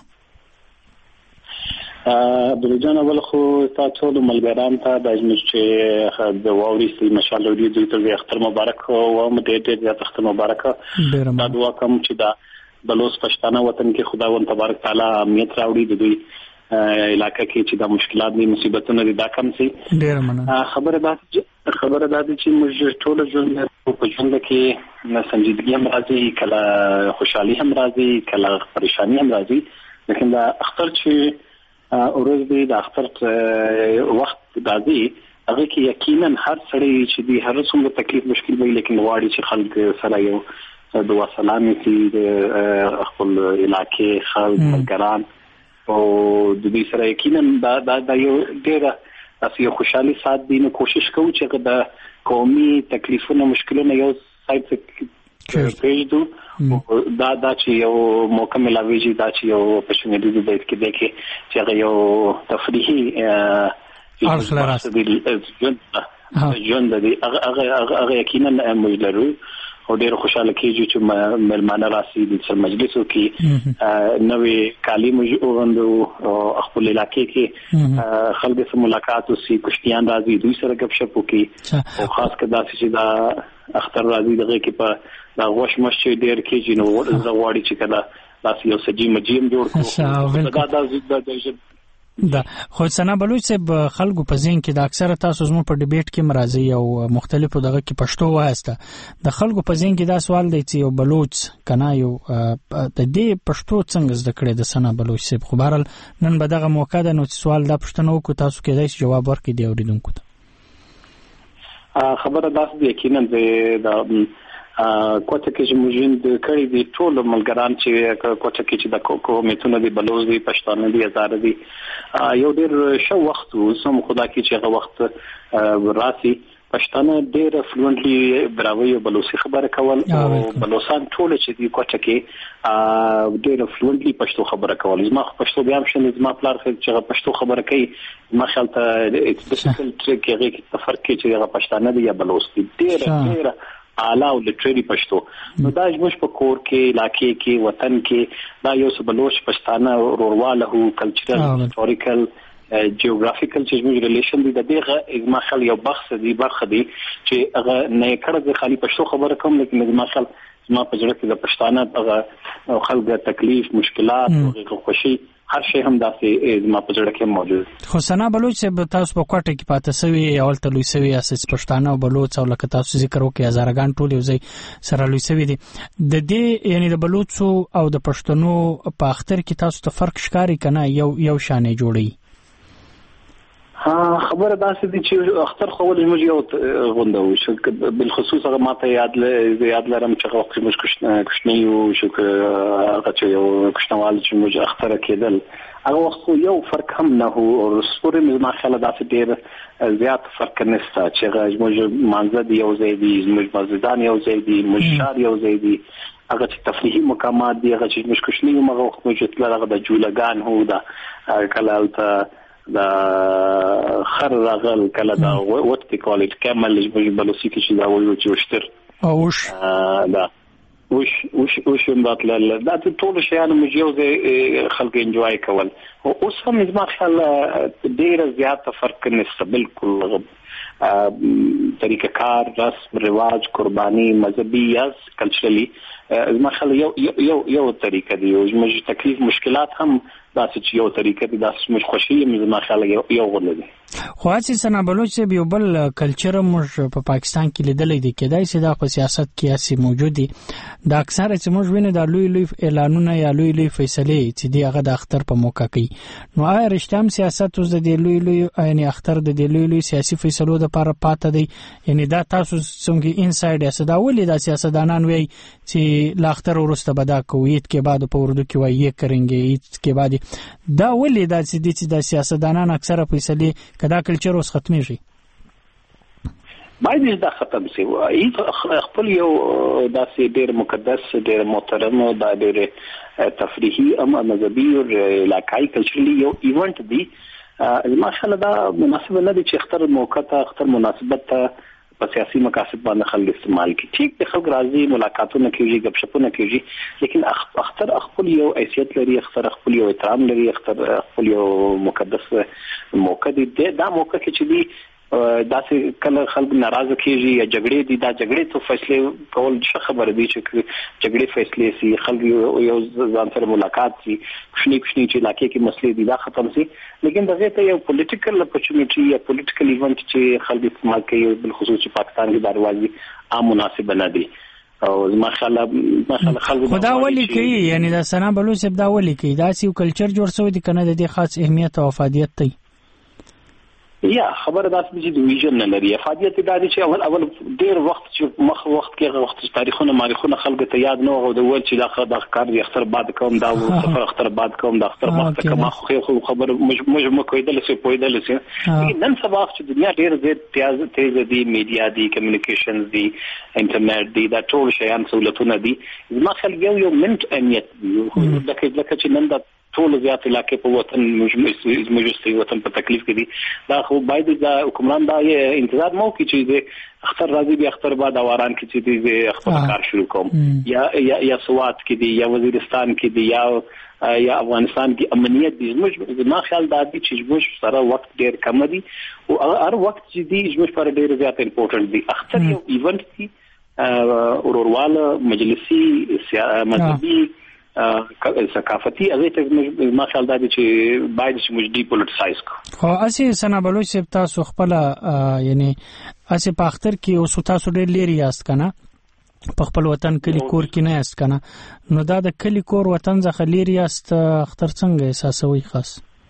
عبدالجان اول خو تاسو ټول ملګران ته د اجمش چې د واوري سي مشال لري دوی ته اختر مبارک او مدې دې اختر مبارک دا دعا کوم چې دا بلوچ پښتانه وطن کې خداوند تبارک تعالی امنیت راوړي د دوی علاقه کې چې دا مشکلات دي مصیبتونه دي دا کم سي ډیر مننه خبره ده خبره ده چې موږ ټول ژوند په ژوند کې نه سنجیدګي هم راځي کله خوشحالي هم راځي کله پریشانی هم راځي لیکن دا اختر چې اورز دی دا اختر وخت راځي هغه کې یقینا هر سړی چې دی هر څومره تکلیف مشکل وي لیکن واړي چې خلک سره یو دعا سلام کوي د خپل علاقې خلک ملګران او د دې سره یقینا دا دا, دا یو ډیره تاسو یو خوشحالي سات دي نو کوشش کوو چې د قومي تکلیفونو مشکلونه یو سایت څخه پیژدو دا دا چې یو موقع ملاويږي دا چې یو پښتنې د دې کې دغه چې هغه یو تفریحي اخلاص دي ژوند دي هغه هغه یقینا موږ لرو او ډېر خوشاله کیږي چې ملمانه راسي د مجلسو کې نوې کالی موږ وغندو او خپل علاقې کې خلک سره ملاقات وسي کشتیان راځي دوی سره غب شپ وکي او خاص کدا چې دا اختر راځي دغه کې په دا غوښ مشه ډېر کیږي نو زغواړي چې کدا تاسو یو سجی مجیم جوړ کړو دا د زړه دا خو سنا بلوچ صاحب خلکو په ذهن کې د اکثره تاسو زموږ په ډیبیټ کې مرাজি او مختلفو دغه کې پښتو وایسته د خلکو په ذهن کې دا سوال دی چې یو بلوچ کنا یو د دې پښتو څنګه زده کړې د سنا بلوچ صاحب خو بهرال نن به دغه موقع ده نو سوال دا پښتنو کو تاسو کې دای جواب ورکړي دی اوریدونکو ته خبره داسې دی یقینا د کوټه کې چې موږ د کړي دي ټول ملګران چې کوټه کې چې د کومیټونه دي بلوز دي پښتانه دي هزار دي یو ډېر شو وخت سم خدا کې چې هغه وخت راسي پښتانه ډېر فلوئنټلی براوي او بلوچي خبره کول او بلوچستان ټول چې دي کوټه کې ډېر فلوئنټلی پښتو خبره کول زما پښتو بیا هم شنه زما پلار چې پښتو خبره کوي ما خیال ته اټس ډیفیکلټ کې تفرق کې چې هغه پښتانه دي یا بلوچي ډېر ډېر اعلی او لټري پښتو نو دا زموږ په کور کې علاقې کې وطن کې دا یو څه بلوچ پښتانه ورواله هو کلچرل هیستوریکل جیوغرافیکل چې زموږ ریلیشن دي د دغه اجماع خل یو بخص دی برخه دي چې هغه نه کړه خالي پښتو خبره کوم لیکن اجماع خل ما په جوړه کې د پښتانه هغه خلک تکلیف مشکلات او خوشي هر شی هم داسې زما په جوړه کې موجود خو سنا بلوچ صاحب تاسو په کوټه کې پاتې سوي اول ته لوي سوي اساس پښتانه او بلوچ او لکه تاسو ذکر وکي هزارګان ټول یو ځای سره لوي سوي دي د دې یعنی د بلوچو او د پښتنو په اختر کې تاسو ته فرق ښکاری کنه یو یو شانې جوړي ها خبره داسې دي چې اختر خو ولې موږ یو غونډه وشو بالخصوص هغه ماته یاد ل یاد لرم چې وخت موږ کښنه کښنه یو شو هغه چې یو کښنوال چې موږ اختر کېدل هغه وخت یو فرق هم نه هو او سپورې مې ما خیال داسې ډېر زیات فرق نشته چې موږ مانزه دی یو ځای دی موږ مزدان یو ځای دی موږ شار یو ځای دی هغه چې تفریحي مقامات دی هغه چې موږ کښنه یو هغه وخت موږ تل هغه د جولګان هو دا کله دا خر راغل کله دا وټ کوالټ کمل چې بلوچي کې چې دا وایو چې وشتر اوش دا وش وش وش مباتل دا ټول شیان موږ یو ځای خلک انجوای کول او اوس هم زما خیال ډیر زیات فرق نشته بالکل طریقه کار رسم رواج قربانی مذهبي یا کلچرلی زما خیال یو یو یو طریقه دی او موږ تکلیف مشکلات هم داسې یو طریقه دی داسې موږ خوشي زما خیال یو غوړل دي خو چې سنا بلوچ سے یو بل کلچر موږ په پاکستان کې لیدلې دي کېدای شي دا په سیاست کې اسی موجود دي دا اکثر چې موږ وینو د لوی لوی اعلانونه یا لوی لوی فیصله چې دی هغه د اختر په موقع کوي نو آیا رښتام سیاست اوس د لوی لوی یعنی اختر د لوی لوی سیاسي فیصلو لپاره پاتې دی یعنی دا تاسو څنګه انسایډ اسه دا ولې د سیاستدانان وی چې لا اختر ورسته بدا کوي کې بعد په اردو کې وایي کړنګي کې بعد دا ولې دا چې د سیاستدانان اکثره فیصله کدا کلچر اوس ختمي شي باید دا ختم شي خپل یو داسې ډېر مقدس ډېر محترم او دا ډېر تفریحي اما مذهبي او علاقائی کلچرلی یو ایونت دی ماشاءالله دا مناسب نه دي چې اختر موقع ته اختر مناسبت ته په سیاسي مقاصد باندې خلک استعمال کوي ٹھیک د خلک راځي ملاقاتونه کوي غب شپونه کوي لیکن اختر خپل یو حیثیت لري اختر خپل یو احترام لري اختر خپل یو مقدس موقع دی دا موقع کې چې دی داسې کله خلک ناراضه کیږي یا جګړې دي دا جګړې ته فیصله کول څه خبره دي چې جګړې فیصله سي خلک یو ځان سره ملاقات سي خشنی خشنی چې علاقې کې مسلې دي دا ختم سي لیکن دغه ته یو پولیټیکل اپورچونټی یا پولیټیکل ایونت چې خلک استعمال کوي بل خصوص چې پاکستان کې دروازې عام مناسب نه دي او ماشاءالله ماشاءالله خلک خدا ولي کوي یعنی دا سنا بلوچ دا ولي کوي دا سی کلچر جوړ شوی دی کنه د خاص اهمیت او افادیت دی یا خبره داسې چې د ویژن نه لري افادیت دا دي چې اول اول ډیر وخت چې مخ وخت کې وخت تاریخونه ماريخونه خلک ته یاد نه او د ول چې دا د کار د اختر بعد کوم دا سفر اختر بعد کوم د اختر بعد کوم خو خبر مج مج کویدل سي پویدل سي نن سبا چې دنیا ډیر زیات تیز تیز دي میډیا دي کمیونیکیشنز دي انټرنیټ دي دا ټول شیان سہولتونه دي ما خل یو یو منټ اهمیت دي لکه لکه چې نن دا ټول زیات علاقې په وطن مجلسي وطن په تکلیف کې دي دا خو باید د حکومت دا انتظار مو کې چې د اختر راځي به اختر بعد اواران کې چې د خپل کار شروع کوم یا یا یا سوات کې دي یا وزیرستان کې دي یا یا افغانستان کې امنیت دي موږ ما خیال دا دي چې موږ سره وخت ډیر کم دي او هر وخت چې دي موږ پر ډیر زیات امپورټنت دي اختر یو ایونت دي اورورواله مجلسي مذهبي ثقافتي هغه ته ما خیال دا چې باید چې موږ ډی پولیټیسایز کو خو اسی سنا بلوچ سپ تاسو خپل یعنی اسی په اختر کې او تاسو ډېر لري یاست کنه په خپل وطن کې کور کې نه یاست کنه نو دا د کلی کور وطن ځخه لري یاست اختر څنګه احساسوي خاص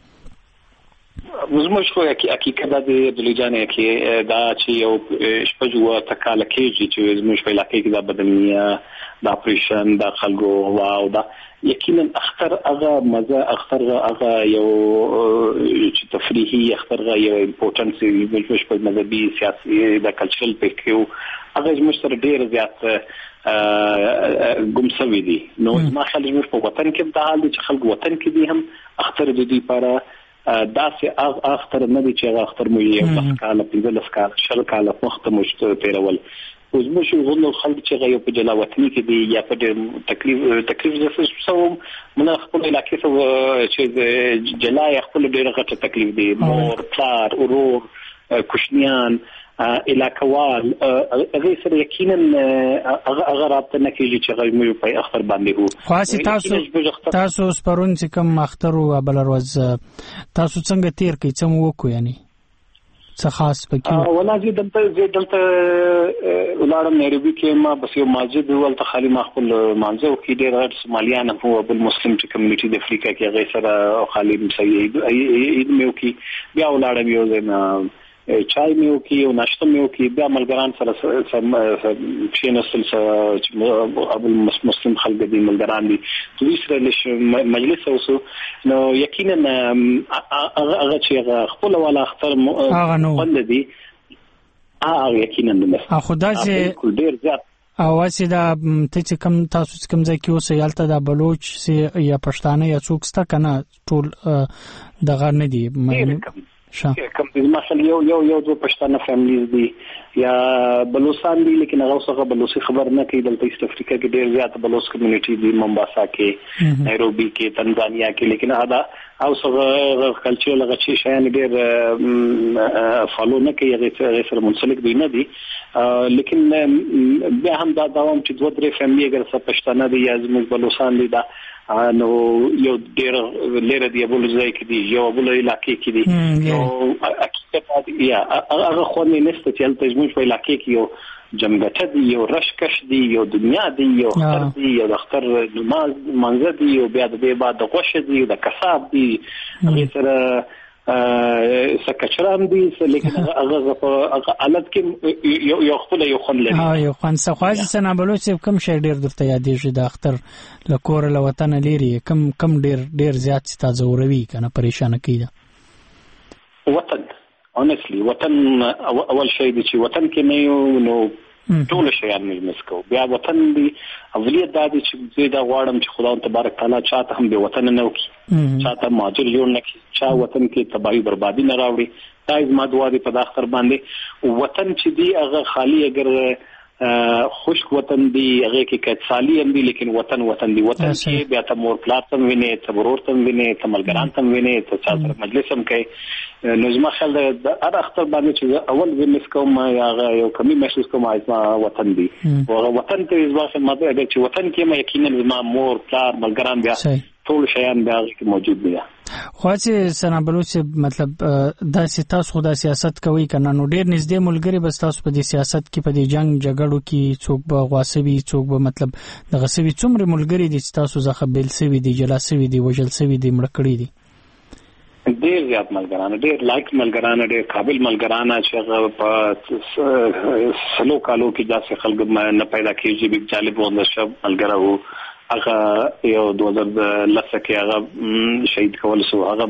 زموږ خو حقیقت دا د دلیجانې کې دا چې یو شپږ تکاله کېږي چې زموږ په علاقې کې دا بدنیه دا اپریشن دا خلکو واو دا یقینا اختر هغه مزه اختر هغه یو چې تفریحي اختر هغه یو امپورټنس زموږ په مذهبي سیاسي دا کلچرل پکیو هغه زموږ سره ډیر زیات ګمسوي دي نو ما خلک زموږ په وطن کې دا حال دي چې خلک وطن کې دي هم اختر د دې لپاره دا سه اختر نه دي چې اختر مو یو کال په دې لسکال شل کال وخت مو تیرول اوس مو شو غوړو خلک چې یو په جلا وطني کې دي یا په تکلیف تکلیف زسه سو من خپل علاقې سره چې جلا خپل ډېر غټه تکلیف دي مور پلار ورور کوشنیان علاقوال هغه سره یقینا هغه رابطه نه کیږي چې هغه مو په اختر باندې وو خاص تاسو تاسو سپرون چې کوم اختر او بل ورځ تاسو څنګه تیر کې څه مو وکړو یعنی څه خاص پکې ولا چې دلته دلته ولارم نیروبي کې ما بس یو مسجد ولته خالي ما خپل مانځو کې ډېر غټ سومالیان هو بل مسلم چې کمیونټي د افریقا کې هغه سره خالي مسعود اید مې وکي بیا ولارم یو نه چای مې وکي او ناشته مې وکي بیا ملګران سره چې نسل سره ابل مسلم خلک دي ملګران دي دوی سره مجلس اوسو نو یقینا هغه چې خپل ولا اختر بند دي هغه یقینا نه خدا چې ډیر زیات او واسه دا ته چې کم تاسو چې کم ځای کې اوسه یالته دا بلوچ سي یا پښتانه یا څوک ستا کنه ټول دغه نه دي کوم د مثلا یو یو یو د پښتانه فیملیز دي یا بلوچستان دي لیکن هغه څنګه بلوچي خبر نه کوي دلته ایست افریقا کې ډېر زیات بلوچ کمیونټي دي مومباسا کې نایروبي کې تنزانیا کې لیکن هدا او څنګه کلچر لږ شي شایان ډېر فالو نه کوي هغه سره منسلک دي نه دي لیکن بیا هم دا دوام چې دوه درې فیملی اگر څه پښتانه دي یا زموږ بلوچستان دي دا نو یو ډېر لره دی بل ځای کې دی یو بل علاقې کې دی نو حقیقت یا هغه خو نه نشته چې تل زموږ په علاقې کې یو جمګټه دی یو رشکش دی یو دنیا دی یو اختر دی یو اختر نماز منځ دی یو بیا د بعد د غوښه دی د کساب دی هغه سره سکچرام دي لیکن هغه په حالت کې یو یو خپل یو خن لري ها یو خن سخواز سنا بلوچ کم شي ډیر درته یادېږي د اختر لکور له وطن لري کم کم ډیر ډیر زیات ستاسو وروي کنه پریشان کیده وطن honestly وطن اول شی دی چې وطن کې نه یو نو ټول شیان مې مسکو بیا وطن دی اولیت دا دی چې زه دا غواړم چې خدای تبارک تعالی چاته هم به وطن نه وکي چاته ماجر جوړ نه کړي چا وطن کې تباہی بربادي نه راوړي دا زما دعا دی په داختر باندې وطن چې دی هغه خالی اگر خشک وطن دی هغه کې کڅالی هم دی لیکن وطن وطن دی وطن کې بیا ته مور پلار تم ویني ته ورور تم ویني ته ملګران تم ویني ته چا سره مجلس هم کوي نو زما خیال د هر اختر باندې چې اول وینس کوم یا یو کمی محسوس کوم اسما وطن دی او وطن ته ځواب ماده اگر چې وطن کې ما یقینا زما مور پلار ملګران بیا ټول شیان بیا کې موجود دي خو چې سنا بلوچ مطلب دا سیاست خو د سیاست کوي کنه نو ډیر نږدې ملګری بس تاسو په دې سیاست کې په دې جنگ جګړو کې څوک به غواسوي څوک به مطلب د غسوي څومره ملګری دي چې تاسو ځخه بل سوي دي جلاسوي دي وجل سوي دي مړ کړی دي ډیر زیات ملګران ډیر لایک ملګران ډیر قابل ملګران چې په سلو کالو کې داسې خلک نه پیدا کیږي به جالب وند شب ملګرو هغه یو دوه هزار لسه کې هغه شهید کول سو هغه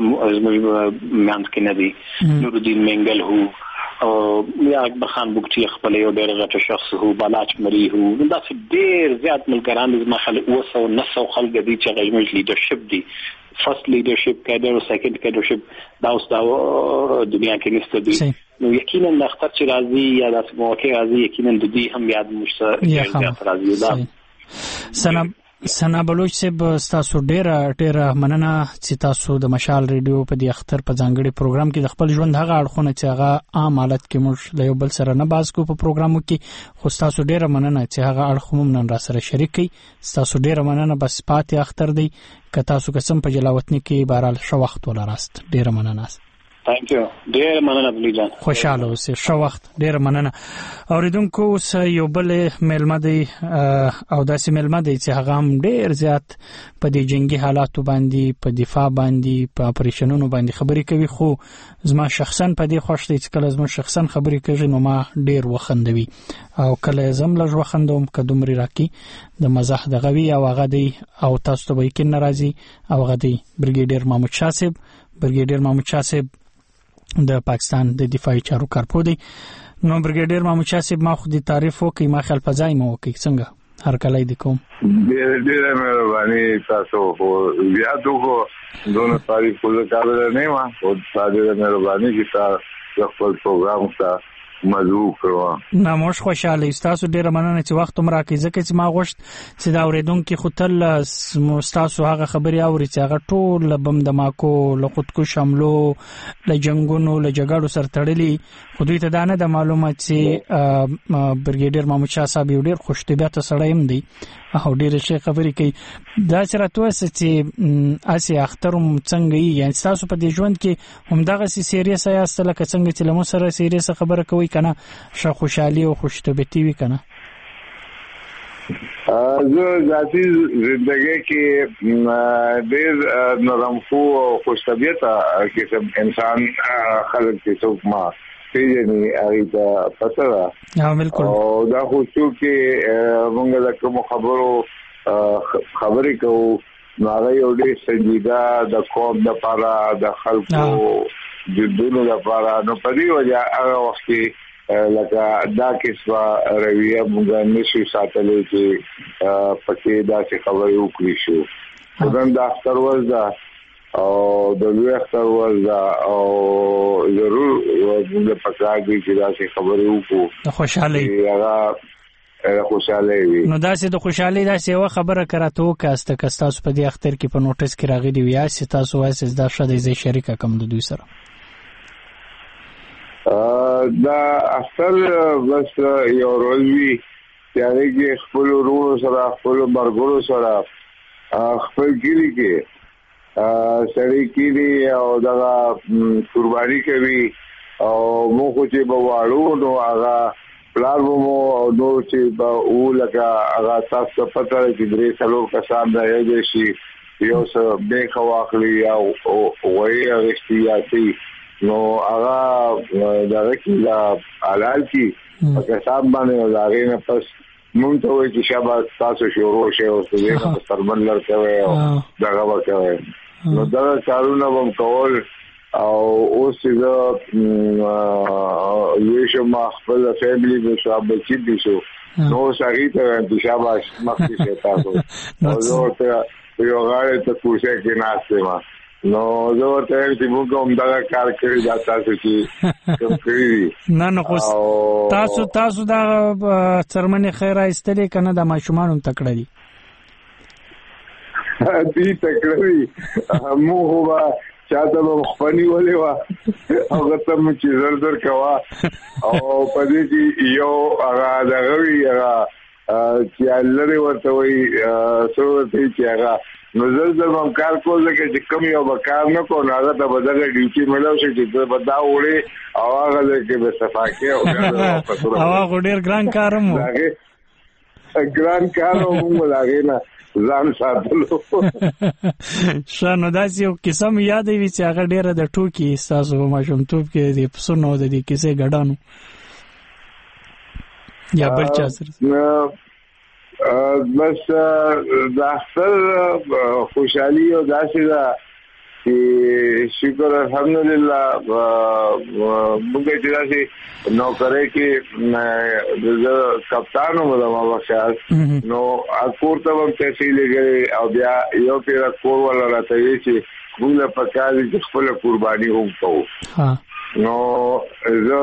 میانس کې نه دی نور الدین منګل هو او یا اکبر خان بوکچی خپل یو ډېر غټ شخص هو بالاچ مری هو دا چې ډېر زیات ملګران د مخال اوسو نسو خلک دي چې غږمج لیدرشپ دي فرست لیدرشپ کډر او سیکنډ کډرشپ دا اوس دا دنیا کې نشته دي نو یقینا د اختر چې راځي یا د موقع راځي یقینا د دې هم یاد مشته زیات راځي دا سلام سنا بلوچ صاحب تاسو ډیره ډیره مننه چې تاسو د مشال ریډیو په دې اختر په ځانګړي پروګرام کې د خپل ژوند هغه اړخونه چې هغه عام حالت کې موږ له یو بل سره نه باز کو په پروګرامو کې خو تاسو ډیره مننه چې هغه اړخونه نن را سره شریک کړئ تاسو ډیره مننه بس پاتې اختر دی که تاسو قسم په جلاوطنی کې بهرال شو وخت ولا راست ډیره مننه Thank you. ډیر مننه بلی جان. خوشاله اوسئ. شو وخت ډیر مننه. اوریدونکو اوس یو بل ملمه دی او داسې ملمه دی چې هغه هم ډیر زیات په دې جنگي حالاتو باندې په دفاع باندې په اپریشنونو باندې خبرې کوي خو زما شخصا په دې خوښ دی چې کله زما شخصا خبرې کوي نو ما ډیر وخندوي او کله زم لږ وخندوم کدومري راکی د مزاح د غوي او هغه دی او تاسو ته به کې ناراضي او هغه دی برګیډیر محمود شاه صاحب برګیډیر محمود شاه صاحب د پاکستان د دفاعي چارو کارپو دی نو برګیډیر محمود شاه صاحب ما خو دې تعریف وکي ما خپل فضای مو وکي څنګه هر کله دې کوم ډېر ډېر مهرباني تاسو خو بیا دغه دونه تعریف کول قابل نه ما او ډېر مهرباني چې تاسو خپل پروګرام ته مزو کړو نه موږ خوشاله تاسو ډیره مننه چې وخت مو راکې ځکه چې ما غوښت چې دا اوریدونکو خپل تاسو هغه خبري اوري چې هغه ټول لبم دماکو لقطکو شاملو لجنګونو لجګړو سره تړلي خو دوی ته دا نه د معلومات چې برګیډیر محمود شاه صاحب یو ډیر خوش طبيعت سره هم دی او ډیر شي خبري کوي دا سره توسه چې اسی اخترم څنګه یې یعنی تاسو په دې ژوند کې هم دغه سیریس یاست لکه څنګه چې لمو سره سیریس خبره کوي کنه ش خوشحالي او خوش طبيعتي وي کنه زه ذاتي ژوندۍ کې ډېر نرم خو او خوش طبيعت کې انسان خلک کې څوک ما پیژني هغه پته دا بالکل او دا خو چې موږ د کوم خبرو خبرې کوو نو هغه یو ډېر سنجیده د قوم د لپاره د خلکو د دونو لپاره نو په دې وجه هغه وخت لکه دا کیسه رویه موږ نشو ساتلې چې پکې دا څه خبرې وکړي شو خدای دا اختر ورځ او د لوی اختر ورځ او ضرور موږ په کار کې چې دا څه خبرې وکړو خوشحالي هغه خوشحالي وي. نو دا سه د خوشحالي دا سه یو خبره کراته وکاسته کستاسو په دې اختر کې په نوټس کې راغلي وي یا سه تاسو وایي دا شاده زی شریکه کوم د دوی سره دا اختر بس یو روزي چې هغه کې خپل ورونو سره خپل مرګورو سره خپل ګیری کې سړی کېږي او دا قرباني کوي او موږ چې بواړو نو هغه پلار مو او نو چې به او لکه هغه تاسو پته چې درې څلور کسان دا یو شي یو څه به خواخلي او وایي اړتیا نو هغه دا کې دا حلال کی کسان باندې هغه نه پس مونږ ته وایي چې شابه تاسو شروع شئ او څه نه ترمن لرته وي او دا غوا کوي نو دا کارونه هم کول او اوس چې یو شو ما خپل فیملی د شابه چې دي شو نو سړی ته د شابه مخکې شي تاسو نو زه ته یو غاړه ته کوڅه کې ناشته ما نو زه ورته چې موږ هم دا کار کړی دا تاسو چې کوم کړی نه نو تاسو تاسو دا څرمنې خیره استلې کنه د ماشومان هم تکړه دي دې تکړه مو هوا چاته به خپنی ولې وا هغه ته مو چې زر زر کوا او پدې چې یو هغه دغوی هغه چې لری ورته وي سو ته چې هغه نظر زر هم کار کول چې کم یو وکړ نه کو نه هغه ته بدغه ډیوټي ملو شي چې بدا وړي او هغه کې به صفاکه او هغه ډیر ګران کارم ګران کارو موږ لاګې نه ځان ساتلو شنو داسې یو قسم یاد وي چې هغه ډیره د ټوکی تاسو ماشومتوب کې د پسونو د دې کیسه غډانو یا بل چا سره بس د اختر خوشحالي او داسې دا چې شکر الحمدلله موږ چې داسې نوکرۍ کې د کپتان وم د ما خیال نو کور ته هم پیسې لګوي او بیا یو پیر کور ولا راته وی چې موږ په کار کې خپل قرباني هم کوو نو زه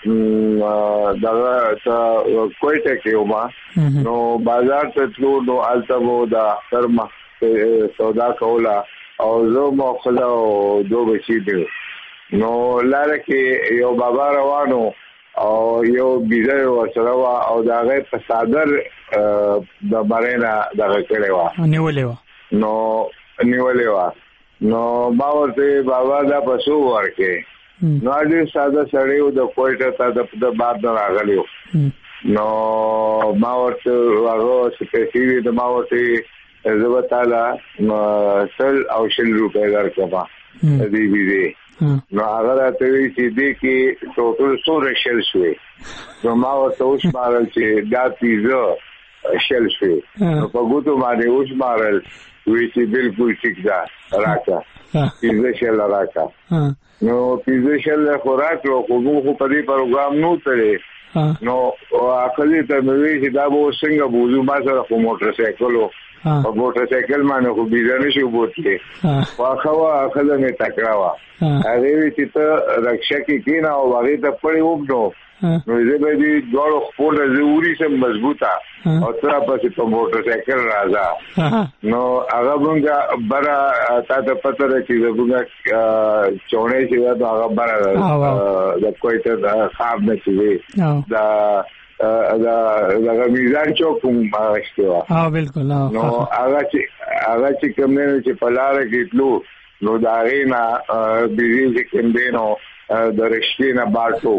دا کوټه کې وم نو بازار ته تلو نو الته مو د اختر مخ سودا کوله او زه مو خلا او دو بچی دی نو لاره کې یو بابا روانو او یو بیزه ورسره وا او دا غي په صادر د بارینا دغه کړي وا نیولې وا نو نیولې وا نو ما ورته بابا دا پسو ورکه نو دې ساده سړیو د کوټه ته د باد راغلیو نو ما ورته هغه سپیشلی د ما ورته زه تعالی سل او شل روپے درکما دې دې نو هغه راته وی چې دې کې ټوټل څو شل شوي نو ما ورته اوس مارل چې دا پیزا شل شوي نو په ګوتو باندې اوس مارل وی چې بالکل ټیک ده راکا پیزا شل راکا نو پیزا شل خوراک او خو په دې پروګرام نو ترې نو اخلي ته مې چې دا به څنګه بوزو ما سره په موټر سایکل په موټر سایکل باندې خو بيځنه شو بوتلې واخوا اخله مې تکړه وا هغه وی چې ته رکشا کې کینا او هغه ته پړې وګړو نو زه به دې دوړو خپل ضروري سم مضبوطه او تر پسې په موټر سایکل راځه نو هغه مونږه برا تا ته پته ده چې زموږه چونې چې دا هغه برا د کوټه خاب نه شي دا دا دا میزان چوکم راځي ها بالکل نو هغه چې هغه چې کوم نه چې پلاره کې تلو نو دا غینا بيزي چې کوم دینو د رښتینه باټو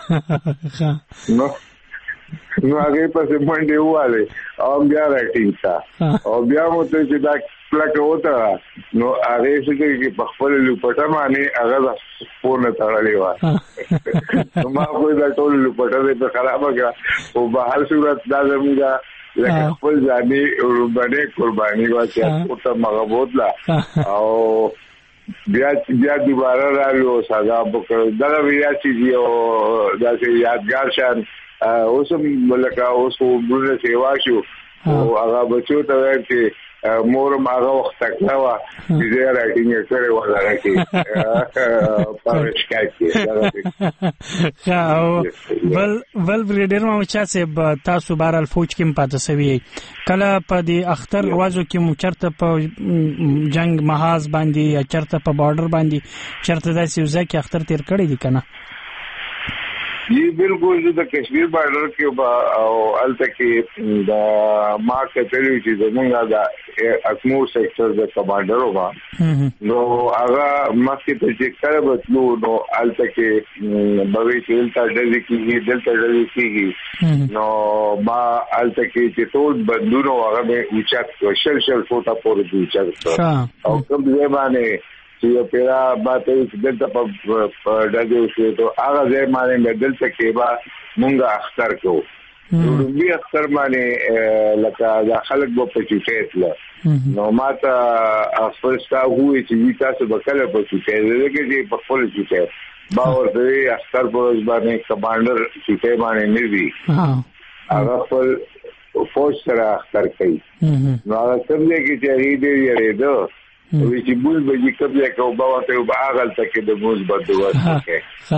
نو نو هغه په منډه واله او بیا راټینګه او بیا مو ته چې دا پلاک وته نو هغه چې په خپل لپټه باندې هغه فون تړلې و نو ما خو دا ټول لپټه په خرابه کړه او په هر صورت دا زموږه لکه خپل ځاني باندې قرباني واچي او ته مغبوط لا او بیا بیا دوباره راغلو ساده وکړ دا بیا چې یو داسې یادګار شان اوس ملکه اوس وګړو سیوا شو او هغه بچو ته چې مور ماغه وخت تکلا وا چې راټینګ کړي ولا کې پاره شکایت کې بل بل بریډر مو چا سه تاسو بهرال فوج کې پاتې سوي کله په دې اختر وازو کې مو چرته په جنگ محاذ باندې یا چرته په بارډر باندې چرته داسې ځکه اختر تیر کړی دي کنه جی بالکل د کشمیر بارډر کې او الته کې د ما کتلې چې زمونږ د اکمور سېکټر د کمانډر وو نو هغه مخکې ته چې کړه بتلو نو الته کې بوي چې دلته ډلې کېږي دلته ډلې کېږي نو ما الته کې چې ټول بندونو هغه به اوچت شل شل فوټه پورې اوچت او کوم ځای باندې چې پیرا باندې دلته په ډاګو شو ته هغه ځای باندې دلته کې با مونږه اختر کو نو بیا اختر باندې لکه دا خلک په پچوټېت له نو ماته خپل ستاوي چې تاسو به کله په پچوټېت لګي چې په خپل پچوټېت باور دې اختر په باندې کمانډر پچوټې باندې نه وی هغه خپل فوج سره اختر کوي نو هغه څنګه کې چې دې یې ده وی چې بول به چې کبه کو باوته او باغل تک د موز بدوات کې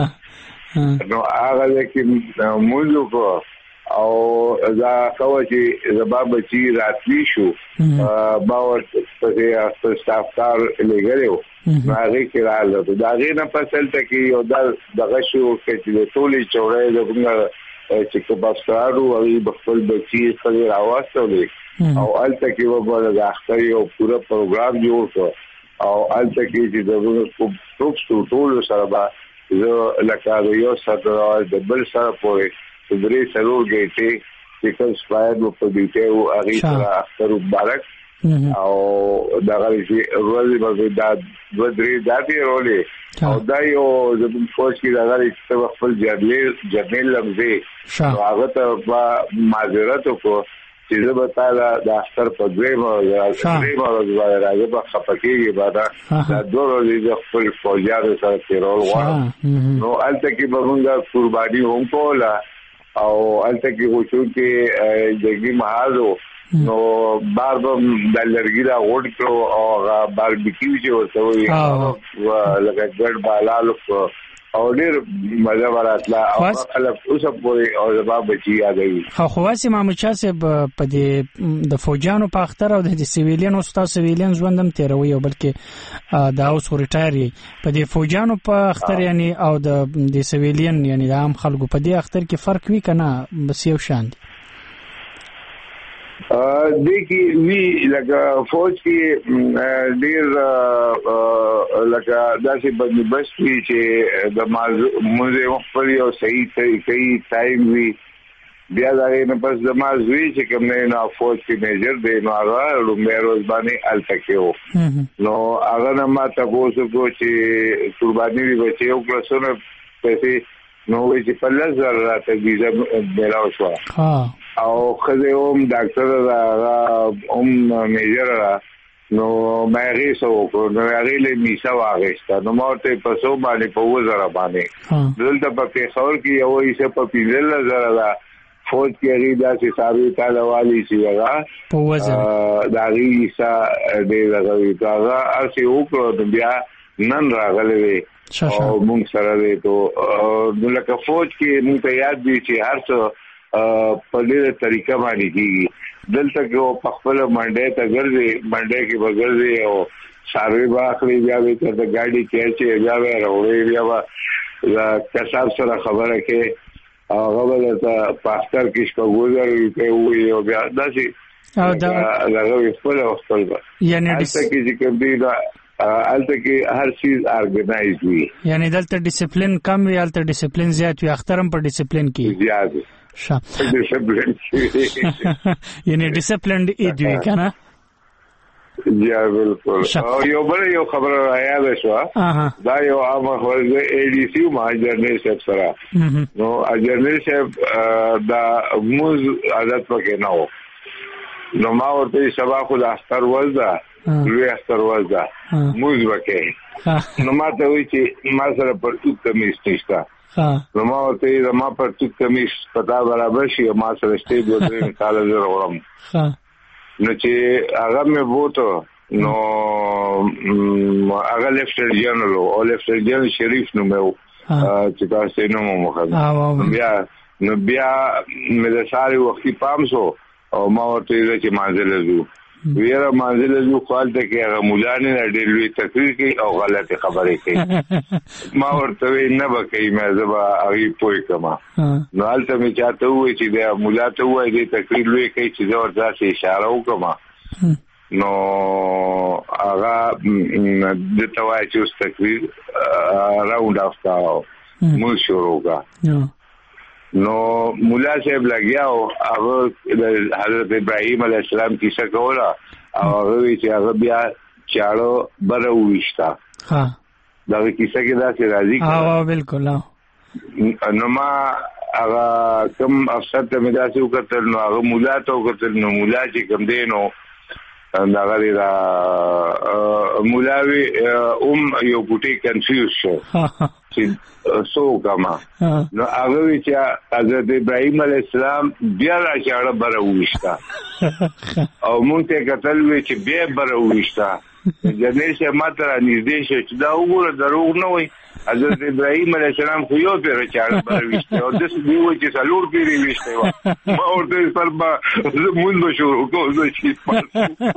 نو هغه کې موزو کو او دا کوي چې زباب چې راتلی شو باور په استفسار لګریو هغه کې راځي دا غي نه پسل ته کې یو دغه شو چې ټولي چوره دغه چې کو باسارو او بخل بچي خلک راوستل او الته کې وګوره د اختر یو پورا پروګرام جوړ کړ او الته کې چې دغه ټوب ټول سره با زه لکه یو سره د بل سره پورې درې سرور گیټي چې کوم سپایر په دې ته او هغه سره اختر مبارک او دغه چې ورځې به دا د درې داتې رولې او دا یو د فوج کې دغه چې خپل جرنیل جرنیل لمزه هغه ته معذرت وکړو چې زه به تعالی د اختر په دویم او دریم ورځ باندې راځم په خپکیږي باندې دا دوه ورځې د خپل فوجیانو سره تیرول غواړم نو الته کې به موږ قرباني هم کوله او الته کې وشو کې دګي محاذو نو بار به د لرګي دا وډ کړو او باربیکیو چې ورته وي لکه ګډ بالالو او ډیر مزه وراتله او خلک اوس په او زباب بچي یادوي خو خواسي مامچا سه په دې د فوجانو په اختر او د سیویلین او ستا سیویلین ژوندم تیروي او بلکې دا اوس ریټایر په دې فوجانو په اختر یعنی او د د سیویلین یعنی د عام خلکو په دې اختر کې فرق وی کنه بس یو شان دي دې کې وی لکه فوج کې ډیر لکه داسې بندوبست وی چې د موزه خپل یو صحیح صحیح ټایم وی بیا دا نه پس د مازوی چې کوم نه فوج کې میجر دی نو هغه لومړی ورځ باندې التکیو نو هغه نه ما تاسو کو چې قرباني وی بچي او کلسونه پیسې نو چې په لزر راته ویزا ملاو شو او خزه اوم ډاکټر اوم میجر نو مې غیسو نو هغه له میسا واغښتا نو ماته په سو باندې په وزر باندې دلته په پیښور کې یو یې په پیل زره دا فوج کې غیدا چې ثابت تعالی والی شي هغه په وزر دا غیسا دې لګوي دا ارسي وکړو بیا نن راغلي او موږ سره دې ته نو لکه فوج کې موږ ته یاد دي چې هر څه په دې طریقه باندې کیږي دلته کې په خپل منډه ته ګرځي منډه کې بغرځي او ساروي باخلي بیا به ته ګاډي کې چې بیا به وروړي بیا به کسب سره خبره کې هغه به ته پاستر کې شپږوزر کې وي او بیا داسي او دا هغه خپل خپل یعنی د کې چې کوم دی دا الته کې هر چیز ارګنایز وي یعنی دلته ډیسپلین کم وي الته ډیسپلین زیات وي اخترم په ډیسپلین کې زیات شا یعنی ډیسپلینډ ایدوی کنه یا بالکل او یو بل یو خبره راځي شو دا یو عام خبره اے ډی سی ما جرنیل صاحب سره نو جرنیل صاحب دا موز عادت پکې نه و نو ما ورته سبا خو د اختر ورځ لوی اختر ورځ موز وکې نو ما ته وی چې ما سره پر څه کمیس نشته نو ما ورته ما پر څه کمیس پتا برابر شي ما سره شته دوه درې کال زره ورم نو چې هغه مې بوته نو هغه لیفټننټ جنرال او لیفټننټ جنرال شریف نو مې چې تاسو نو مو مخه بیا نو بیا مې د ساري وختي پام سو او ما ورته چې منزل زو ویره منزل زو خپل ته کې هغه مولانه ډېر لوی تقریر کوي او غلطه خبرې کوي ما ورته نه بکې مې زبا هغه پوي کما نو حالته مې چاته وې چې د مولا ته وې د تقریر لوی کوي چې زور ځاسي اشاره وکما نو هغه د توای چې تقریر راوند افتا مو شروع کا نو مولا صاحب لګیاو هغه حضرت ابراهیم علیه السلام کیسه کوله او هغه چې هغه بیا چاړو بره وښتا ها دا کیسه کې دا چې راځي ها بالکل نو ما هغه کوم افسر ته مې دا څه وکړل نو هغه مولا ته وکړل نو مولا چې کوم دی نو دا غری دا مولاوی اوم یو ګوټي کنفیوز شو چې سو کما نو هغه چې حضرت ابراهیم علیه السلام بیا راځه بره وښتا او مونږ ته کتل وی چې بیا بره وښتا جنې شه ماته نږدې شو چې دا وګوره دروغ نه وای حضرت ابراهیم علیه السلام خو یو پیر چاړه بره وښتا او د څه دی وای چې څلور پیری وښتا و ما ورته پر با مونږ شروع کوو چې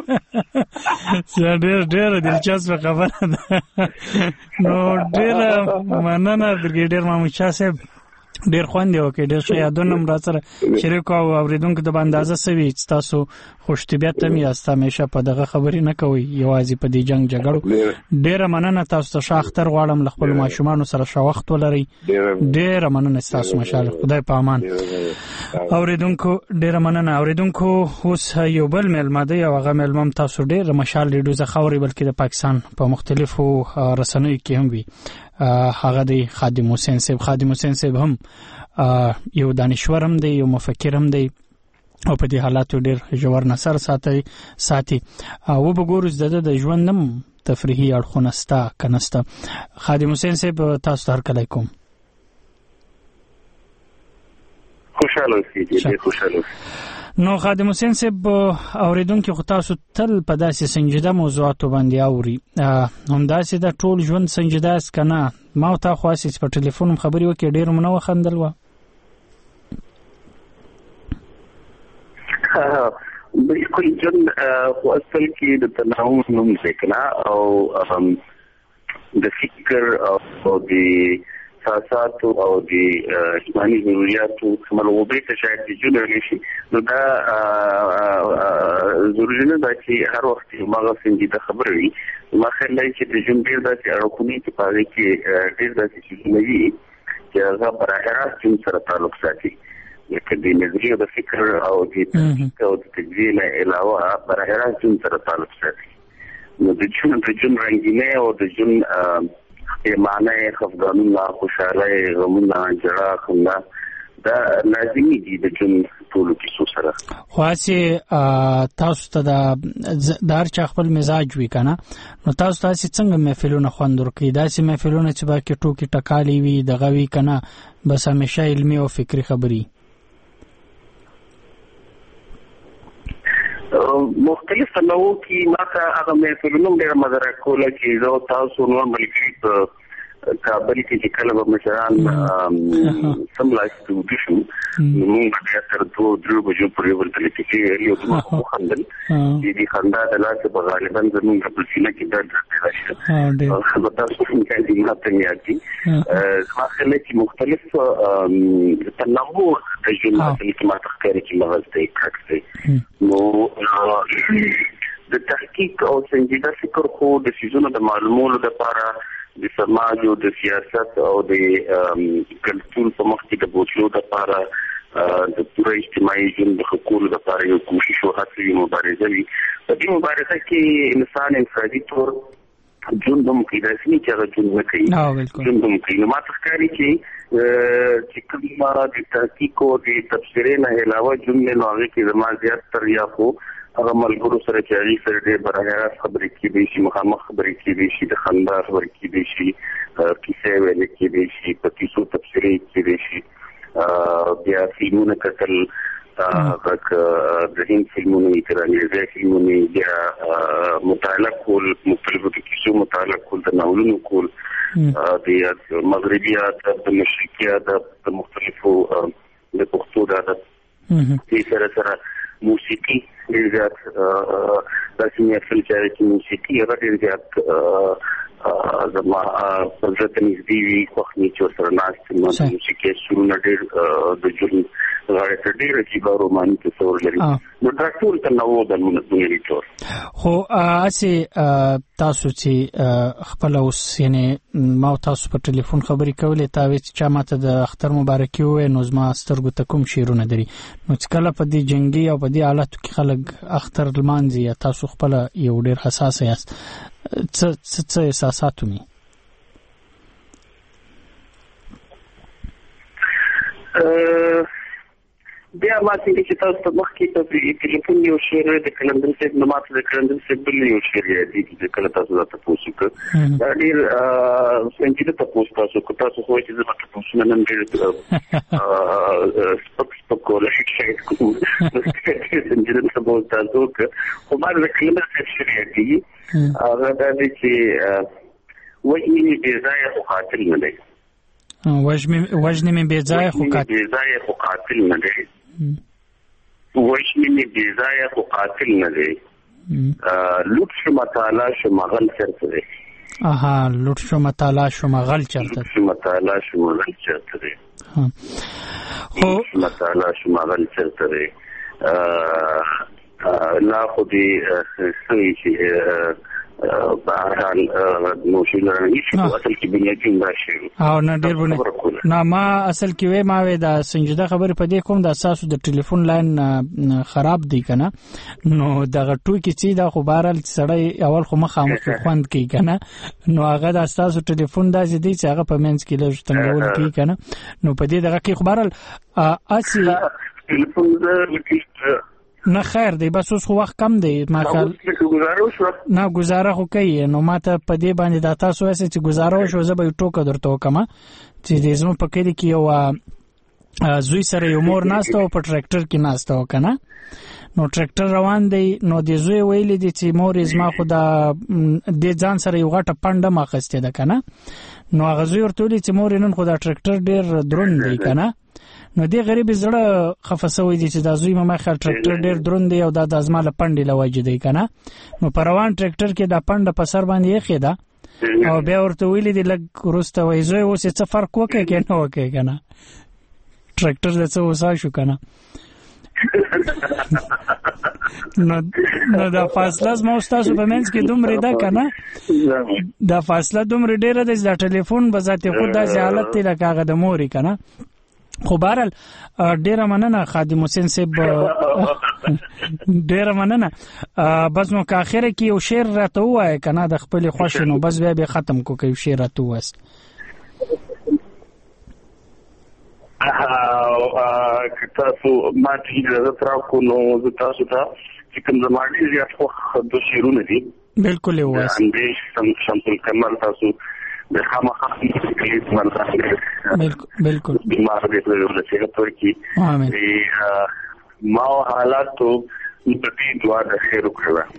څه ډېر ډېر دلچسپه خبره ده نو ډېر مننه برګیډر محمود شاه صاحب ډېر خوند یو کې ډېر ښه یادونه مې را سره شریک او اوریدونکو د باندې اندازه سوي چې تاسو خوش طبیعت هم یاست همیشه په دغه خبرې نه کوئ یوازې په دې جنگ جګړو ډېره مننه تاسو ته ښه اختر غواړم له خپلو ماشومانو سره ښه وخت ولرئ ډېره مننه ستاسو مشال خدای په امان اوریدونکو ډېره مننه اوریدونکو اوس یو بل میلمه دی او هغه میلمه هم تاسو ډېر مشال ریډیو څخه اورئ بلکې د پاکستان په مختلفو رسنیو کې هم وي هغه دی خادم حسین صاحب خادم حسین صاحب هم یو دانشور هم دی یو مفکر هم دی او په دې حالاتو ډېر ژور نظر ساتي ساتي او به ګورو د ژوند هم تفریحي اړخونه ستا کنسته خادم حسین صاحب تاسو ته هرکلی کوم خوشاله اوسئ خوشاله نو خادم حسین صاحب اوریدونکو خو تاسو تل په داسې سنجیده موضوعاتو باندې اوري همداسې د ټول ژوند سنجیده است کنه ما او تا خو اساس په ټلیفون خبرې وکړې ډېر مونږ وخندل و بالکل جن خو اصل کې د تناوب نوم ذکر او د فکر او د اساسات او د ژوندۍ ضرورت ملوبې ته شاید د جوړ شي نو دا ضروري نه ده چې هر وخت ماغه څنګه خبرې وي ما خلای چې د ژوند ډیر داسې اړخونه چې پاره کې ډیر داسې څه وي چې هغه برابر جون سره تعلق ساتي لکه د نظریه د فکر او د تحقیق او د تجزیه نه علاوه برابر جون سره تعلق ساتي نو د ژوند د ژوند رنگینه او د ژوند معنی خفګانونه خوشاله غمونه جړه خندا دا لازمي دي د جون ټول کیسو سره خو چې تاسو ته د هر چا خپل مزاج وي کنه نو تاسو تاسو څنګه محفلونه خوند ورکړي داسې محفلونه چې باکې ټوکی ټکالي وي دغه وی کنه بس همیشه علمي او فکری خبري مختلف تنوع کی ماته هغه محفلونو ډېر مزه کوله چې زه تاسو نو ملګری په کابل کې چې کله به مشران سملای سټوډیشن موږ بیا تر دوه درو بجو پورې ورته کې یو څه خو خندل چې دې خندا د لاس په غالبا زموږ په سینه کې درد راځي او خبره تاسو څنګه دې ماته یادي زما خلک چې مختلف تنوع د ژوند کې ماته ښکاري چې مغز ته کړکسي نو د تحقیق او سنجیده فکر خو د سيزونو د معلومولو لپاره د سماج او د سیاست او د کلتور په مخ کې د بوتلو لپاره د پوره اجتماعي ژوند د حقوقو لپاره یو کوشش او هڅه مبارزه وي په دې مبارزه کې انسان انفرادي تور ژوند هم کوي داسې نه چې هغه ژوند نه کوي ژوند هم کوي نو ما تخکاري چې چې کومه د تحقیق او د تفسیر نه علاوه ژوند نه هغه کې زما زیات تر یا خو هغه ملګرو سره چې هغه سره ډېر برابر خبرې کېدې شي مخامخ خبرې کېدې شي د خندا خبرې کېدې شي کیسې ویلې کېدې شي په کیسو تفسیر کېدې شي بیا فلمونه کتل د هند فلمونو تر انګریزي فلمونو بیا مطالعه کول مختلفو کیسو مطالعه کول د ناولونو کول د مغربیات د مشرقیات د مختلفو د پښتو د دې سره سره موسیقي ډېر زیات د سیمې خپل چې موسیقي هغه ډېر زیات زما په ځکه نږدې وي خو چې سره ناست نو موسیقي سرونه ډېر د جون غاړه ته ډېر چې روماني تصور لري نو دا ټول ته نو د دنیوي ټول خو اسی تاسو چې خپل اوس یعنی ما تاسو په ټلیفون خبرې کولې تا وی چې ماته د اختر مبارکي وې نو زما سترګو ته کوم شیرونه دري نو چې کله په دې جنگي او په دې حالاتو کې خلک اختر لمانځي تاسو خپل یو ډېر حساس یاست څه څه احساسات مې بیا ما چې تاسو ته مخکې په ټلیفون یو شعر د کلندر صاحب نه ماته د کلندر صاحب بل یو شعر دی چې کله تاسو ته تاسو کې دا ډیر څنګه ته تاسو تاسو کو تاسو خو چې زما تاسو نن ډیر سپک سپک کول شي کوم څنګه ته بول تاسو خو ما د کلندر صاحب شعر دی هغه د دې چې وایي دې ځای خو قاتل نه دی وجنی وجنی من بیزای خو قاتل بیزای خو قاتل نه دی وجنی من بیزای خو قاتل نه دی لوټ شو مطالعه شو مغل چرته دی اها لوټ شو مطالعه شو مغل چرته شو مطالعه شو مغل چرته دی خو مطالعه شو مغل چرته دی لا خو دی سوي چې بهرحال نو شي نه هیڅ اصل کې بنیادی راشي او نه ډیر بونه نه ما اصل کې وې ما وې دا سنجیده خبره پدې کوم د اساسو د ټلیفون لاین خراب دی کنه نو دغه ټوي کې چې دا خو بهرحال سړی اول خو مخامخ خوند کوي کنه نو هغه د اساسو ټلیفون دا چې دی چې هغه په منځ کې لږ څنګه کوي کنه نو پدې دغه کې خو بهرحال اسی ټلیفون د نه خیر دی بس اوس خو وخت کم دی ما خیال نه گزاره خو کوي نو ماته په دې باندې د تاسو واسه چې گزاره وشو زه به ټوکه درته وکم چې دې زمو په کې کې یو زوی سره یو مور ناسته او په ټریکټر کې ناسته وکنه نو ټریکټر روان دی نو د زوی ویلې دي چې مور زما خو دا د ځان سره یو غټه پنده ماخسته ده کنه نو هغه زوی ورته ویلي چې مور نن خو دا ټریکټر ډیر دروند دی کنه نو دې غریب زړه خفسوي دي چې دا زوی ما خل ټریکټر ډیر دروند دی او دا د ازماله پندې لوجه دی کنه نو پروان ټریکټر کې دا پنده په سر باندې یې خېدا او بیا ورته ویلي دي لګ ورسته وای زوی اوس څه فرق وکړي کې نو وکړي کنه ټریکټر د څه وسا شو کنه نو نو دا فاصله زما استاد په منځ کې دومره ده کنه دا فاصله دومره ډیره ده چې ټلیفون به ذاتي خود د حالت ته لکه د موري کنه خو بهرحال ډیره مننه خادم حسین صاحب ډیره مننه بس نو که اخره کې یو شعر راته وایي کنه د خپل خوښ نو بس بیا به ختم کو کوي شعر راته واست که تاسو ما چې اجازه راکړو نو زه تاسو ته چې کوم زمانه زیات خو د شعرونه دي بالکل یو واست اندیش شمس الکمال تاسو د خامخا کلیت مرزه بالکل بیمار دې په لږه تور کې امين ما حالاتو د دې دعا د خیر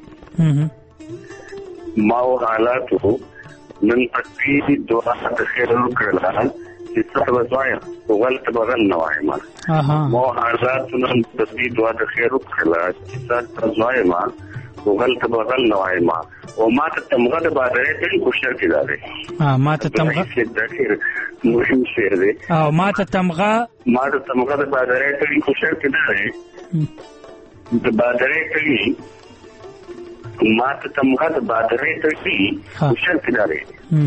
وکړه ما حالاتو نن پدې دعا د خیر وکړه چې څه وځایا وغلط بغل نه وایم ما حالاتو نن پدې دعا د خیر وکړه چې څه وځایا ما وغلط بغل نه وایم او ما ته تمغه د بادرې ته کوشش کړی ها ما ته تمغه مهم شعر دی او ما ته تمغه ما ته تمغه د بادرې ته کوشش کړی د بادرې ته ما ته تمغه د بادرې ته کوشش کړی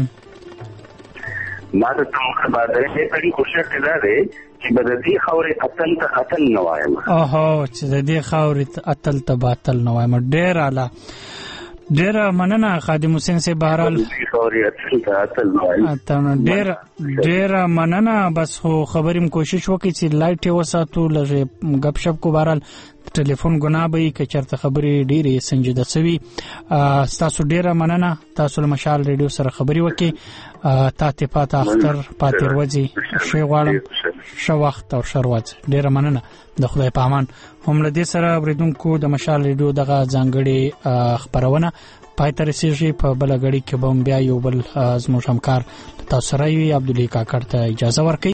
ما ته تمغه بادرې ته کوشش کړی چې بددي خورې اتل ته اتل نه وایم اوه چې د دې خورې اتل ته باطل نه وایم ډېر اعلی ډېر مننه خادم حسین سے بهرحال ډېر ډېر مننه بس خو خبریم کوشش وکړي چې لایټ وساتو لږه غب شپ کو بهرحال ټلیفون ګناه به کې چرته خبرې ډېرې سنجیده سوي تاسو ډېر مننه تاسو له مشال ریډیو سره خبرې وکړي تا ته پاته اختر پاتې ورځي شي غواړم ښه وخت او ښه ورځ. ډیره مننه. د خدای په امان. هم له دې سره اوریدونکو د مشال ریډیو دغه ځانګړي خبرونه پای ته رسیږي. په بل غړي کې به بیا یو بل زموږ همکار تاسو سره وي. عبدالله کاکړ ته اجازه ورکړئ.